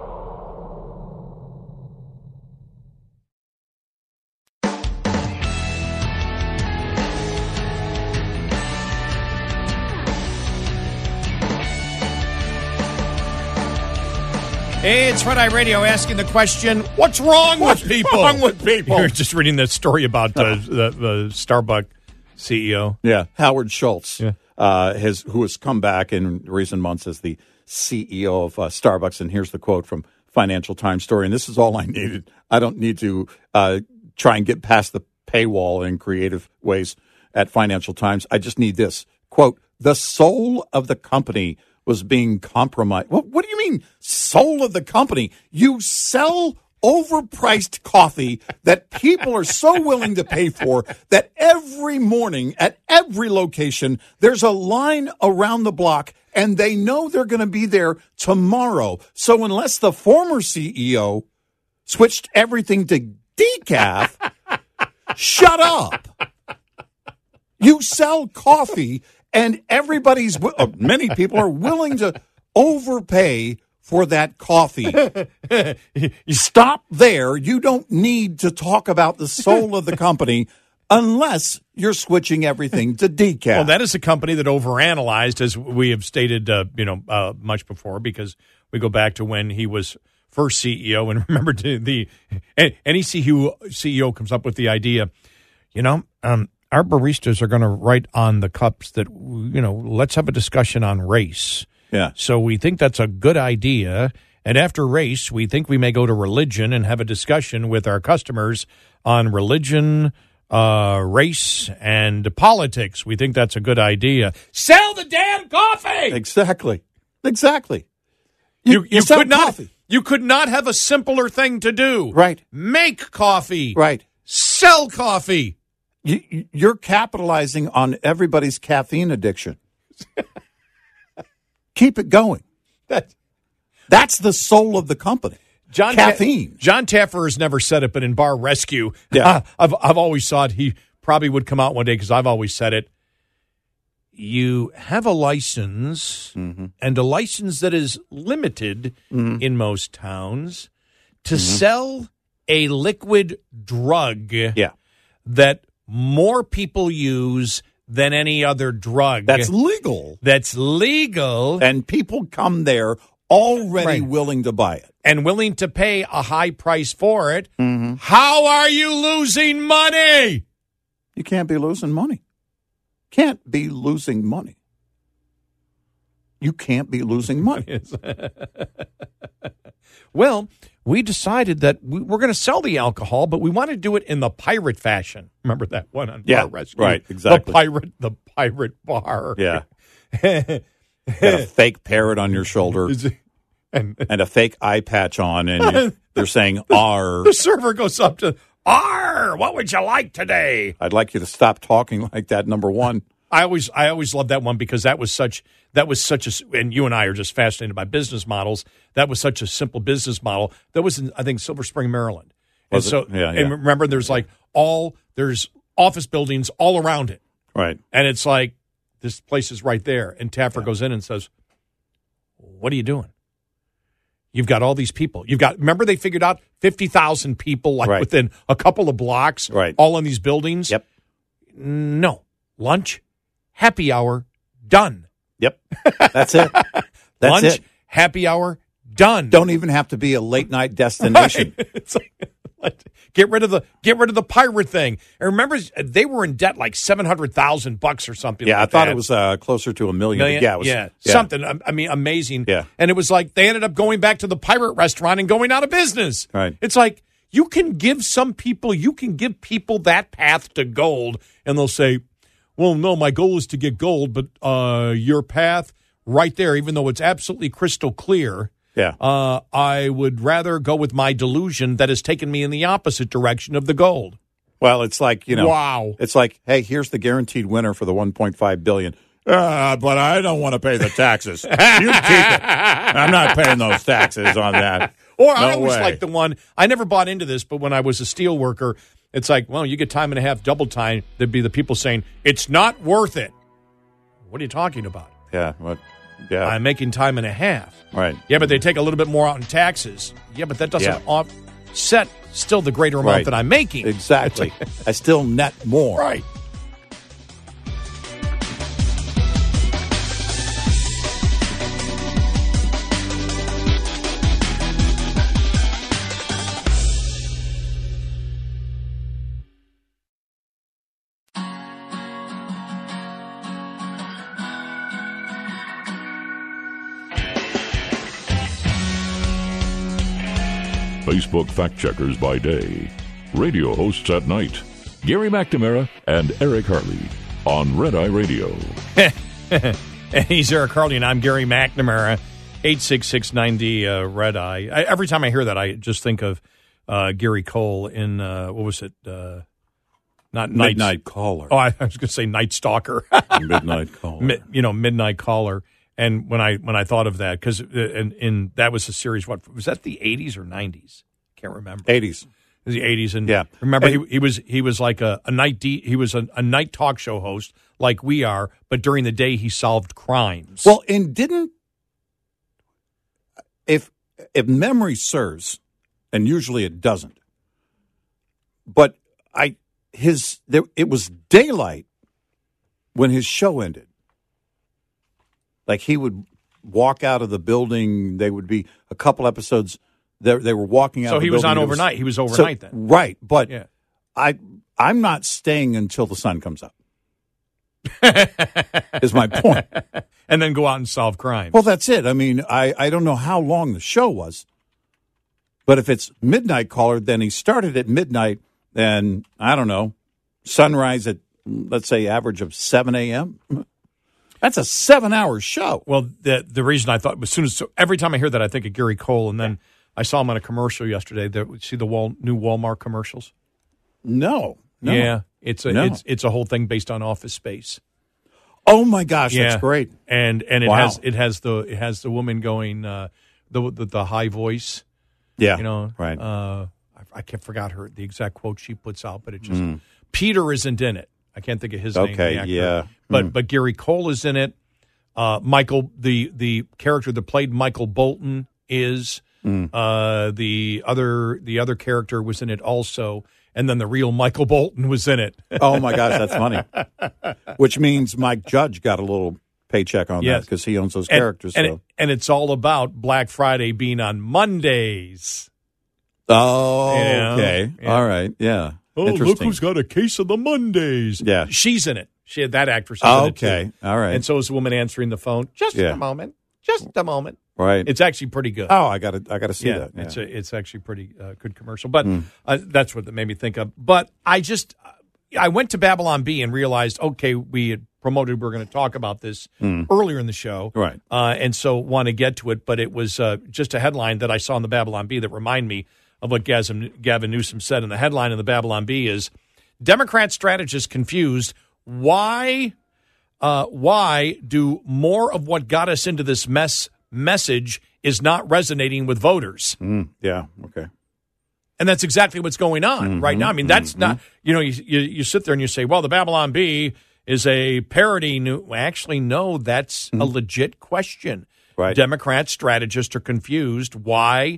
It's Red Eye Radio asking the question, what's wrong with people? You're just reading the story about the Starbucks CEO. Yeah, Howard Schultz, who has come back in recent months as the CEO of Starbucks. And here's the quote from Financial Times story. And this is all I needed. I don't need to try and get past the paywall in creative ways at Financial Times. I just need this. Quote, the soul of the company was being compromised. What do you mean, soul of the company? You sell overpriced coffee that people are so willing to pay for that every morning at every location, there's a line around the block and they know they're going to be there tomorrow. So unless the former CEO switched everything to decaf, shut up. You sell coffee and many people are willing to overpay for that coffee. You stop there. You don't need to talk about the soul of the company unless you're switching everything to decaf. Well, that is a company that overanalyzed, as we have stated, much before, because we go back to when he was first CEO. And remember, any CEO comes up with the idea, our baristas are going to write on the cups that, let's have a discussion on race. Yeah. So we think that's a good idea. And after race, we think we may go to religion and have a discussion with our customers on religion, race, and politics. We think that's a good idea. Sell the damn coffee! Exactly. You could not have a simpler thing to do. Right. Make coffee. Right. Sell coffee. You're capitalizing on everybody's caffeine addiction. Keep it going. That's the soul of the company. Caffeine. John Taffer has never said it, but in Bar Rescue, I've always thought he probably would come out one day because I've always said it. You have a license, and a license that is limited in most towns to sell a liquid drug that more people use than any other drug. That's legal. And people come there already willing to buy it. And willing to pay a high price for it. Mm-hmm. How are you losing money? You can't be losing money. Can't be losing money. you can't be losing money. Well, we decided that we're going to sell the alcohol, but we want to do it in the pirate fashion. Remember that one on Bar Rescue? Right, exactly. The pirate bar. Yeah. Got a fake parrot on your shoulder and a fake eye patch on, and they're saying R. The server goes up to R. What would you like today? I'd like you to stop talking like that. Number one. I always loved that one because that was such a, and you and I are just fascinated by business models. That was such a simple business model. That was in, I think, Silver Spring, Maryland. And so, and remember, there's there's office buildings all around it. Right. And it's like, this place is right there. And Taffer goes in and says, what are you doing? You've got all these people. Remember they figured out 50,000 people within a couple of blocks, all in these buildings? Yep. No. Lunch, happy hour, done. Yep. That's it. That's Lunch, it. Happy hour, done. Don't even have to be a late night destination. Right. It's like, get rid of the pirate thing. And remember, they were in debt like $700,000 or something. Yeah, like I thought that. it was closer to $1 million. Yeah, something. I mean, amazing. Yeah, and it was like they ended up going back to the pirate restaurant and going out of business. Right. It's like you can give people that path to gold, and they'll say, well, no, my goal is to get gold, but your path right there, even though it's absolutely crystal clear, I would rather go with my delusion that has taken me in the opposite direction of the gold. Well, it's like, wow. It's like, hey, here's the guaranteed winner for the $1.5 billion. But I don't want to pay the taxes. You keep it. I'm not paying those taxes on that. Or I always like the one, I never bought into this, but when I was a steel worker, it's like, well, you get time and a half, double time. There'd be the people saying, it's not worth it. What are you talking about? Yeah. What? Yeah. I'm making time and a half. Right. Yeah, but they take a little bit more out in taxes. Yeah, but that doesn't offset still the greater amount that I'm making. Exactly. I still net more. Right. Facebook fact-checkers by day, radio hosts at night. Gary McNamara and Eric Harley on Red Eye Radio. He's Eric Harley, and I'm Gary McNamara. 866-90 Red Eye. Every time I hear that, I just think of Gary Cole in, what was it? Not Midnight Caller. Oh, I was going to say Night Stalker. Midnight Caller. Midnight Caller. And when I thought of that, because in that was a series, what was that, the 80s or 90s? Can't remember. 80s. It was the 80s, and yeah. Remember he was like a night he was a night talk show host like we are, but during the day he solved crimes. Well, and if memory serves, and usually it doesn't, but it was daylight when his show ended. Like he would walk out of the building. They would be a couple episodes. They were walking out. So of the he was building. on overnight. He was overnight then, right? But I'm not staying until the sun comes up. Is my point. And then go out and solve crimes. Well, that's it. I mean, I don't know how long the show was, but if it's Midnight Caller, then he started at midnight, and I don't know, sunrise at, let's say, average of 7 a.m. That's a 7-hour show. Well, the reason I thought, every time I hear that, I think of Gary Cole, and then I saw him on a commercial yesterday. See the new Walmart commercials? No. Yeah, it's a whole thing based on Office Space. Oh my gosh, that's great. And it has the woman going the high voice. Yeah, right. I forgot the exact quote she puts out, but it just Peter isn't in it. I can't think of his name. Okay, the actor. yeah. But Gary Cole is in it. Michael, the character that played Michael Bolton is. The other character was in it also, and then the real Michael Bolton was in it. Oh my gosh, that's funny. Which means Mike Judge got a little paycheck on that because he owns those characters. And it's all about Black Friday being on Mondays. Oh, okay. Yeah. All right. Yeah. Oh, look who's got a case of the Mondays. Yeah. She's in it. She had that actress. On okay. It too. All right. And so is the woman answering the phone. Just a moment. Just a moment. Right. It's actually pretty good. Oh, I got to see that. Yeah. It's actually pretty good commercial. But that's what that made me think of. But I went to Babylon Bee and realized, okay, we had promoted we were going to talk about this earlier in the show. Right. And so want to get to it. But it was just a headline that I saw in the Babylon Bee that reminded me of what Gavin Newsom said. And the headline in the Babylon Bee is, Democrat strategists confused why do more of what got us into this message is not resonating with voters. Yeah, okay. And that's exactly what's going on right now. I mean, that's not, you sit there and you say, well, the Babylon Bee is a parody. Actually, no, that's a legit question. Right. Democrat strategists are confused why,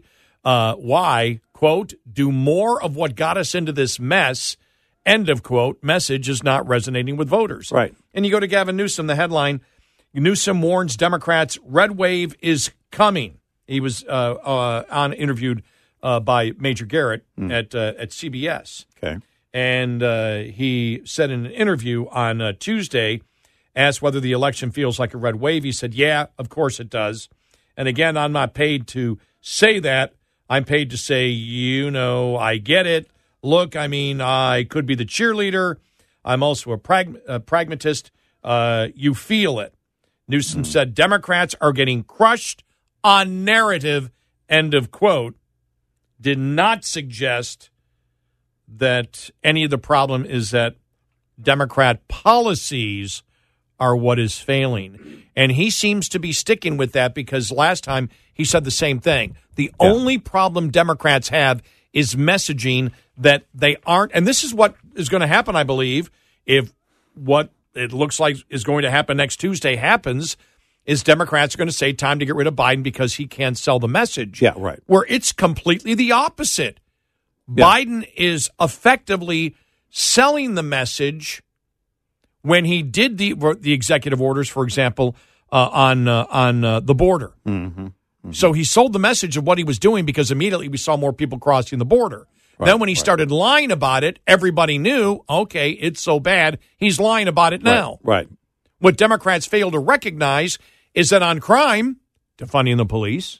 quote, do more of what got us into this mess, end of quote, message is not resonating with voters. Right. And you go to Gavin Newsom, the headline, Newsom warns Democrats red wave is coming. He was interviewed by Major Garrett at CBS. Okay. And he said in an interview on Tuesday, asked whether the election feels like a red wave. He said, yeah, of course it does. And again, I'm not paid to say that. I'm paid to say, I get it. Look, I mean, I could be the cheerleader. I'm also a pragmatist. You feel it. Newsom said Democrats are getting crushed on narrative, end of quote. Did not suggest that any of the problem is that Democrat policies are what is failing. And he seems to be sticking with that because last time he said the same thing. The only problem Democrats have is messaging that they aren't. And this is what is going to happen, I believe, if what it looks like is going to happen next Tuesday happens, is Democrats are going to say time to get rid of Biden because he can't sell the message. Yeah, right. Where it's completely the opposite. Yeah. Biden is effectively selling the message when he did the executive orders, for example, on the border. Mm-hmm. Mm-hmm. So he sold the message of what he was doing because immediately we saw more people crossing the border. Right, then when he started lying about it, everybody knew, okay, it's so bad, he's lying about it now. Right. What Democrats fail to recognize is that on crime, defunding the police,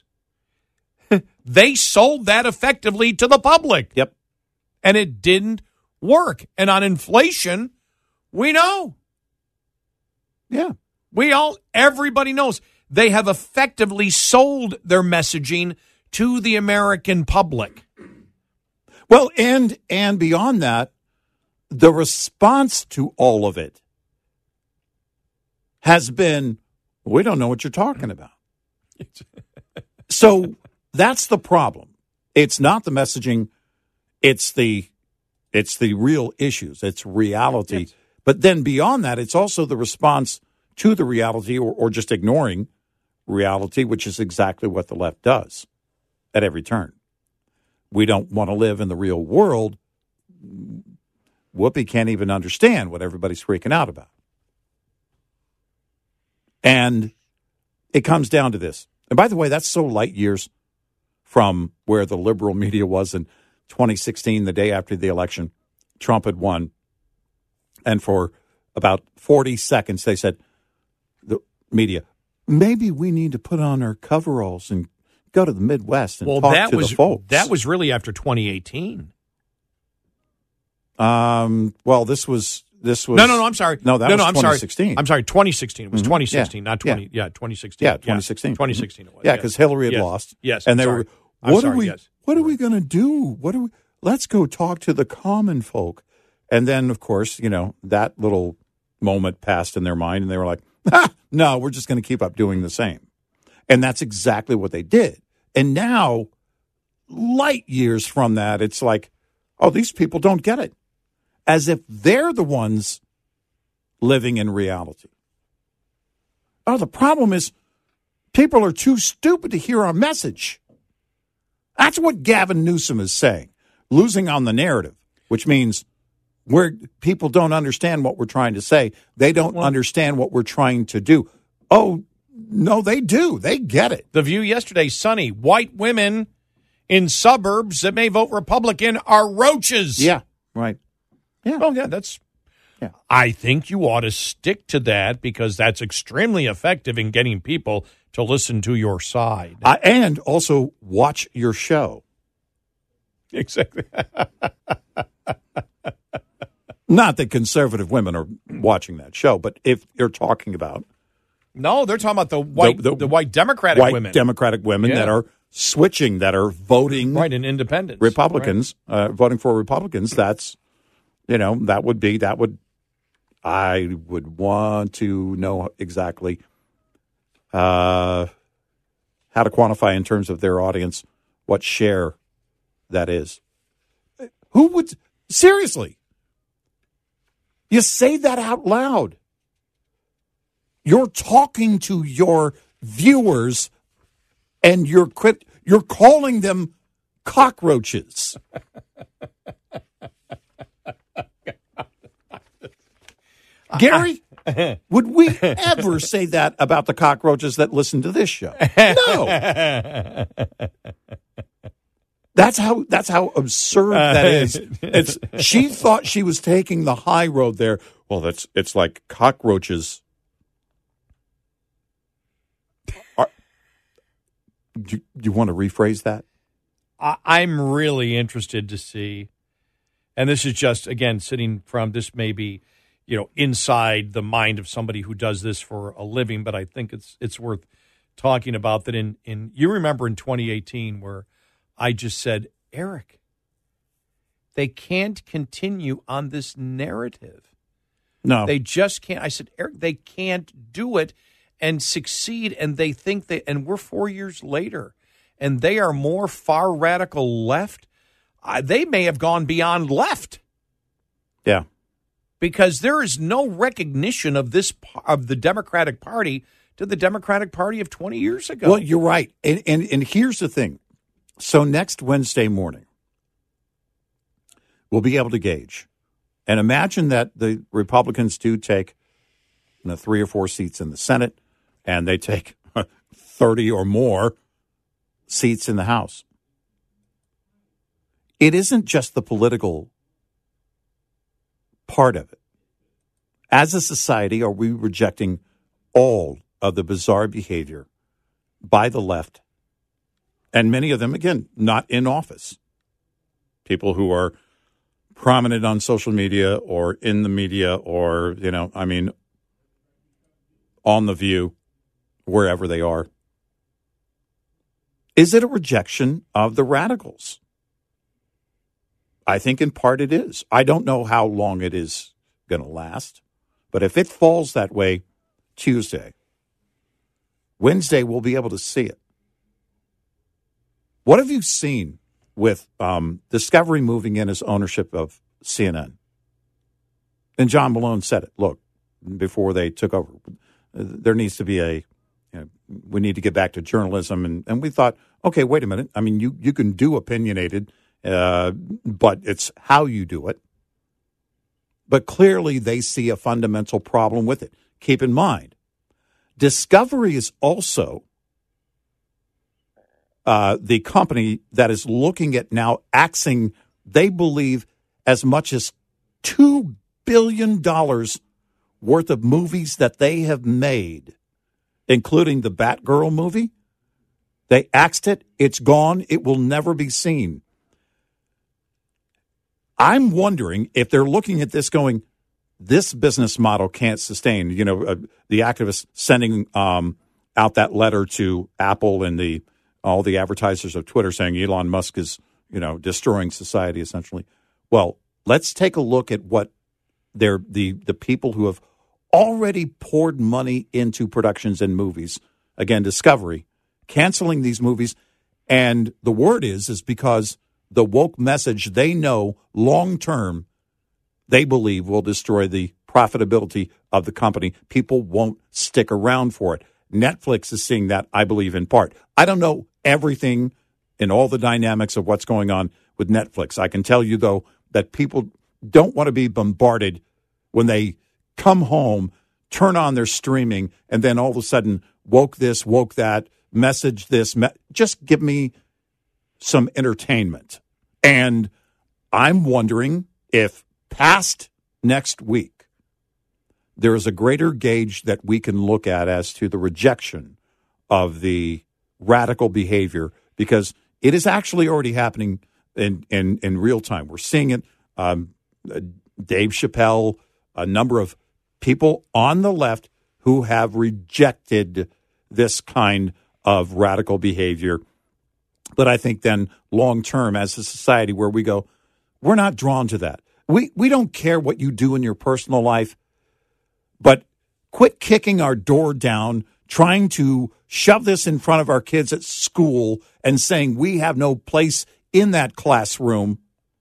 they sold that effectively to the public. Yep. And it didn't work. And on inflation, we know. Yeah. Everybody knows. They have effectively sold their messaging to the American public. Well, and beyond that, the response to all of it has been, we don't know what you're talking about. So that's the problem. It's not the messaging. It's the real issues. It's reality. Yes. But then beyond that, it's also the response to the reality or just ignoring reality, which is exactly what the left does at every turn. We don't want to live in the real world. Whoopi can't even understand what everybody's freaking out about. And it comes down to this. And by the way, that's so light years from where the liberal media was in 2016, the day after the election. Trump had won. And for about 40 seconds, they said, the media, maybe we need to put on our coveralls and go to the Midwest and talk to the folks. That was really after 2018. Well, this was. No, I'm sorry. No, that was 2016. I'm sorry, 2016. It was 2016, not 20. Yeah, 2016. Yeah, 2016. 2016 it was. Yeah, because Hillary had lost. Yes. And they were, what are we going to do? Let's go talk to the common folk. And then, of course, that little moment passed in their mind, and they were like, no, we're just going to keep up doing the same. And that's exactly what they did. And now, light years from that, it's like, oh, these people don't get it. As if they're the ones living in reality. Oh, the problem is people are too stupid to hear our message. That's what Gavin Newsom is saying. Losing on the narrative, which means where people don't understand what we're trying to say. They don't understand what we're trying to do. Oh, no, they do. They get it. The View yesterday, Sunny, white women in suburbs that may vote Republican are roaches. Yeah, right. Yeah. Oh, yeah, that's Yeah. I think you ought to stick to that because that's extremely effective in getting people to listen to your side. And also watch your show. Exactly. Not that conservative women are watching that show, but if you're talking about... No, they're talking about the white Democratic women. White Democratic women that are switching, that are voting... Right, in independents. Republicans, voting for Republicans, that's, I would want to know exactly how to quantify in terms of their audience what share that is. Who would... Seriously... You say that out loud. You're talking to your viewers, and you're calling them cockroaches. Gary, would we ever say that about the cockroaches that listen to this show? No. That's how absurd that is. She thought she was taking the high road there. Well, it's like cockroaches. Do you want to rephrase that? I'm really interested to see, and this is just, again, this may be, inside the mind of somebody who does this for a living, but I think it's worth talking about that you remember in 2018 where I just said, Eric, they can't continue on this narrative. No. They just can't. I said, Eric, they can't do it and succeed, and they think and we're 4 years later, and they are more far radical left. They may have gone beyond left. Yeah. Because there is no recognition of the Democratic Party to the Democratic Party of 20 years ago. Well, you're right. And here's the thing. So next Wednesday morning, we'll be able to gauge. And imagine that the Republicans do take 3 or 4 seats in the Senate, and they take 30 or more seats in the House. It isn't just the political part of it. As a society, are we rejecting all of the bizarre behavior by the left? And many of them, again, not in office. People who are prominent on social media or in the media or, on The View, wherever they are. Is it a rejection of the radicals? I think in part it is. I don't know how long it is going to last. But if it falls that way Tuesday, Wednesday we'll be able to see it. What have you seen with Discovery moving in as ownership of CNN? And John Malone said it. Look, before they took over, there needs to be we need to get back to journalism. And we thought, okay, wait a minute. I mean, you can do opinionated, but it's how you do it. But clearly they see a fundamental problem with it. Keep in mind, Discovery is also the company that is looking at now axing, they believe, as much as $2 billion worth of movies that they have made, including the Batgirl movie. They axed it. It's gone. It will never be seen. I'm wondering if they're looking at this going, this business model can't sustain. The activists sending out that letter to Apple and all the advertisers of Twitter saying Elon Musk is, destroying society essentially. Well, let's take a look at what the people who have already poured money into productions and movies, again, Discovery, canceling these movies. And the word is because the woke message they know long-term, they believe will destroy the profitability of the company. People won't stick around for it. Netflix is seeing that, I believe, in part. I don't know everything in all the dynamics of what's going on with Netflix. I can tell you, though, that people don't want to be bombarded when they come home, turn on their streaming, and then all of a sudden, woke this, woke that, message this. Just give me some entertainment. And I'm wondering if past next week, there is a greater gauge that we can look at as to the rejection of the radical behavior, because it is actually already happening in real time. We're seeing it. Dave Chappelle, a number of people on the left who have rejected this kind of radical behavior. But I think then long term, as a society where we go, we're not drawn to that. We don't care what you do in your personal life, but quit kicking our door down, trying to shove this in front of our kids at school and saying we have no place in that classroom,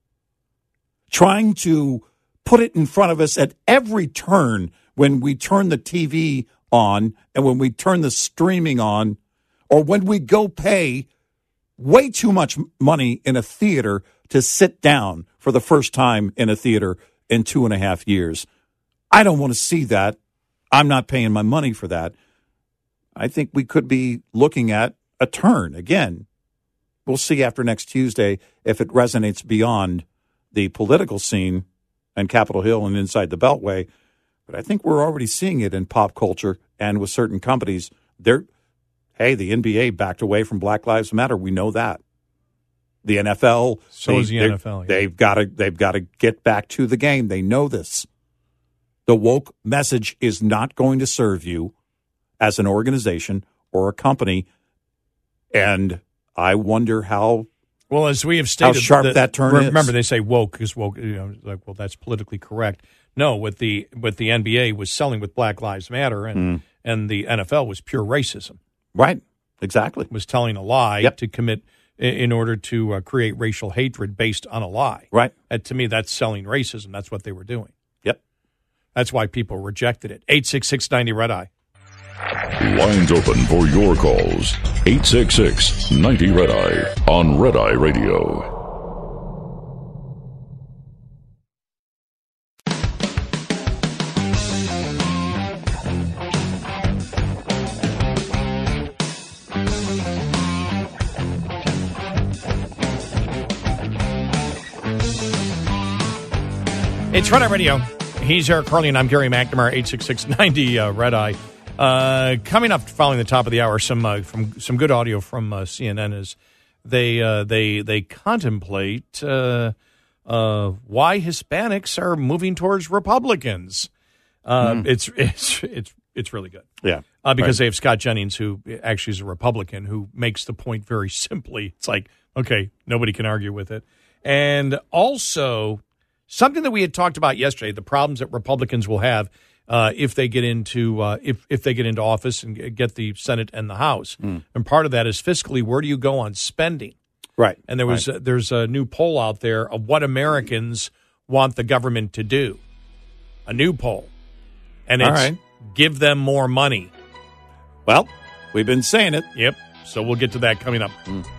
trying to put it in front of us at every turn when we turn the TV on and when we turn the streaming on, or when we go pay way too much money in a theater to sit down for the first time in a theater in 2.5 years. I don't want to see that. I'm not paying my money for that. I think we could be looking at a turn again. We'll see after next Tuesday if it resonates beyond the political scene and Capitol Hill and inside the Beltway. But I think we're already seeing it in pop culture and with certain companies. The NBA backed away from Black Lives Matter. We know that. The NFL. So is the NFL. Yeah. They've got to get back to the game. They know this. The woke message is not going to serve you as an organization or a company. And I wonder how well, as we have stated, how sharp that turn is. Remember, they say woke is woke. Well, that's politically correct. No, what the NBA was selling with Black Lives Matter and the NFL was pure racism. Right. Exactly. It was telling a lie to commit in order to create racial hatred based on a lie. Right. And to me, that's selling racism. That's what they were doing. Yep. That's why people rejected it. 866-90-RED-EYE. Lines open for your calls. 866-90-RED-EYE on Red Eye Radio. It's Red Eye Radio. He's Eric Carly, and I'm Gary McNamara, 866-90-RED-EYE. Coming up following the top of the hour, some good audio from CNN as they contemplate why Hispanics are moving towards Republicans. It's really good. Yeah. Because they have Scott Jennings, who actually is a Republican, who makes the point very simply. It's like, okay, nobody can argue with it. And also something that we had talked about yesterday, the problems that Republicans will have if they get into if they get into office and get the Senate and the House. And part of that is fiscally, where do you go on spending? Right. And there's a new poll out there of what Americans want the government to do. A new poll. And it's give them more money. Well, we've been saying it. Yep. So we'll get to that coming up.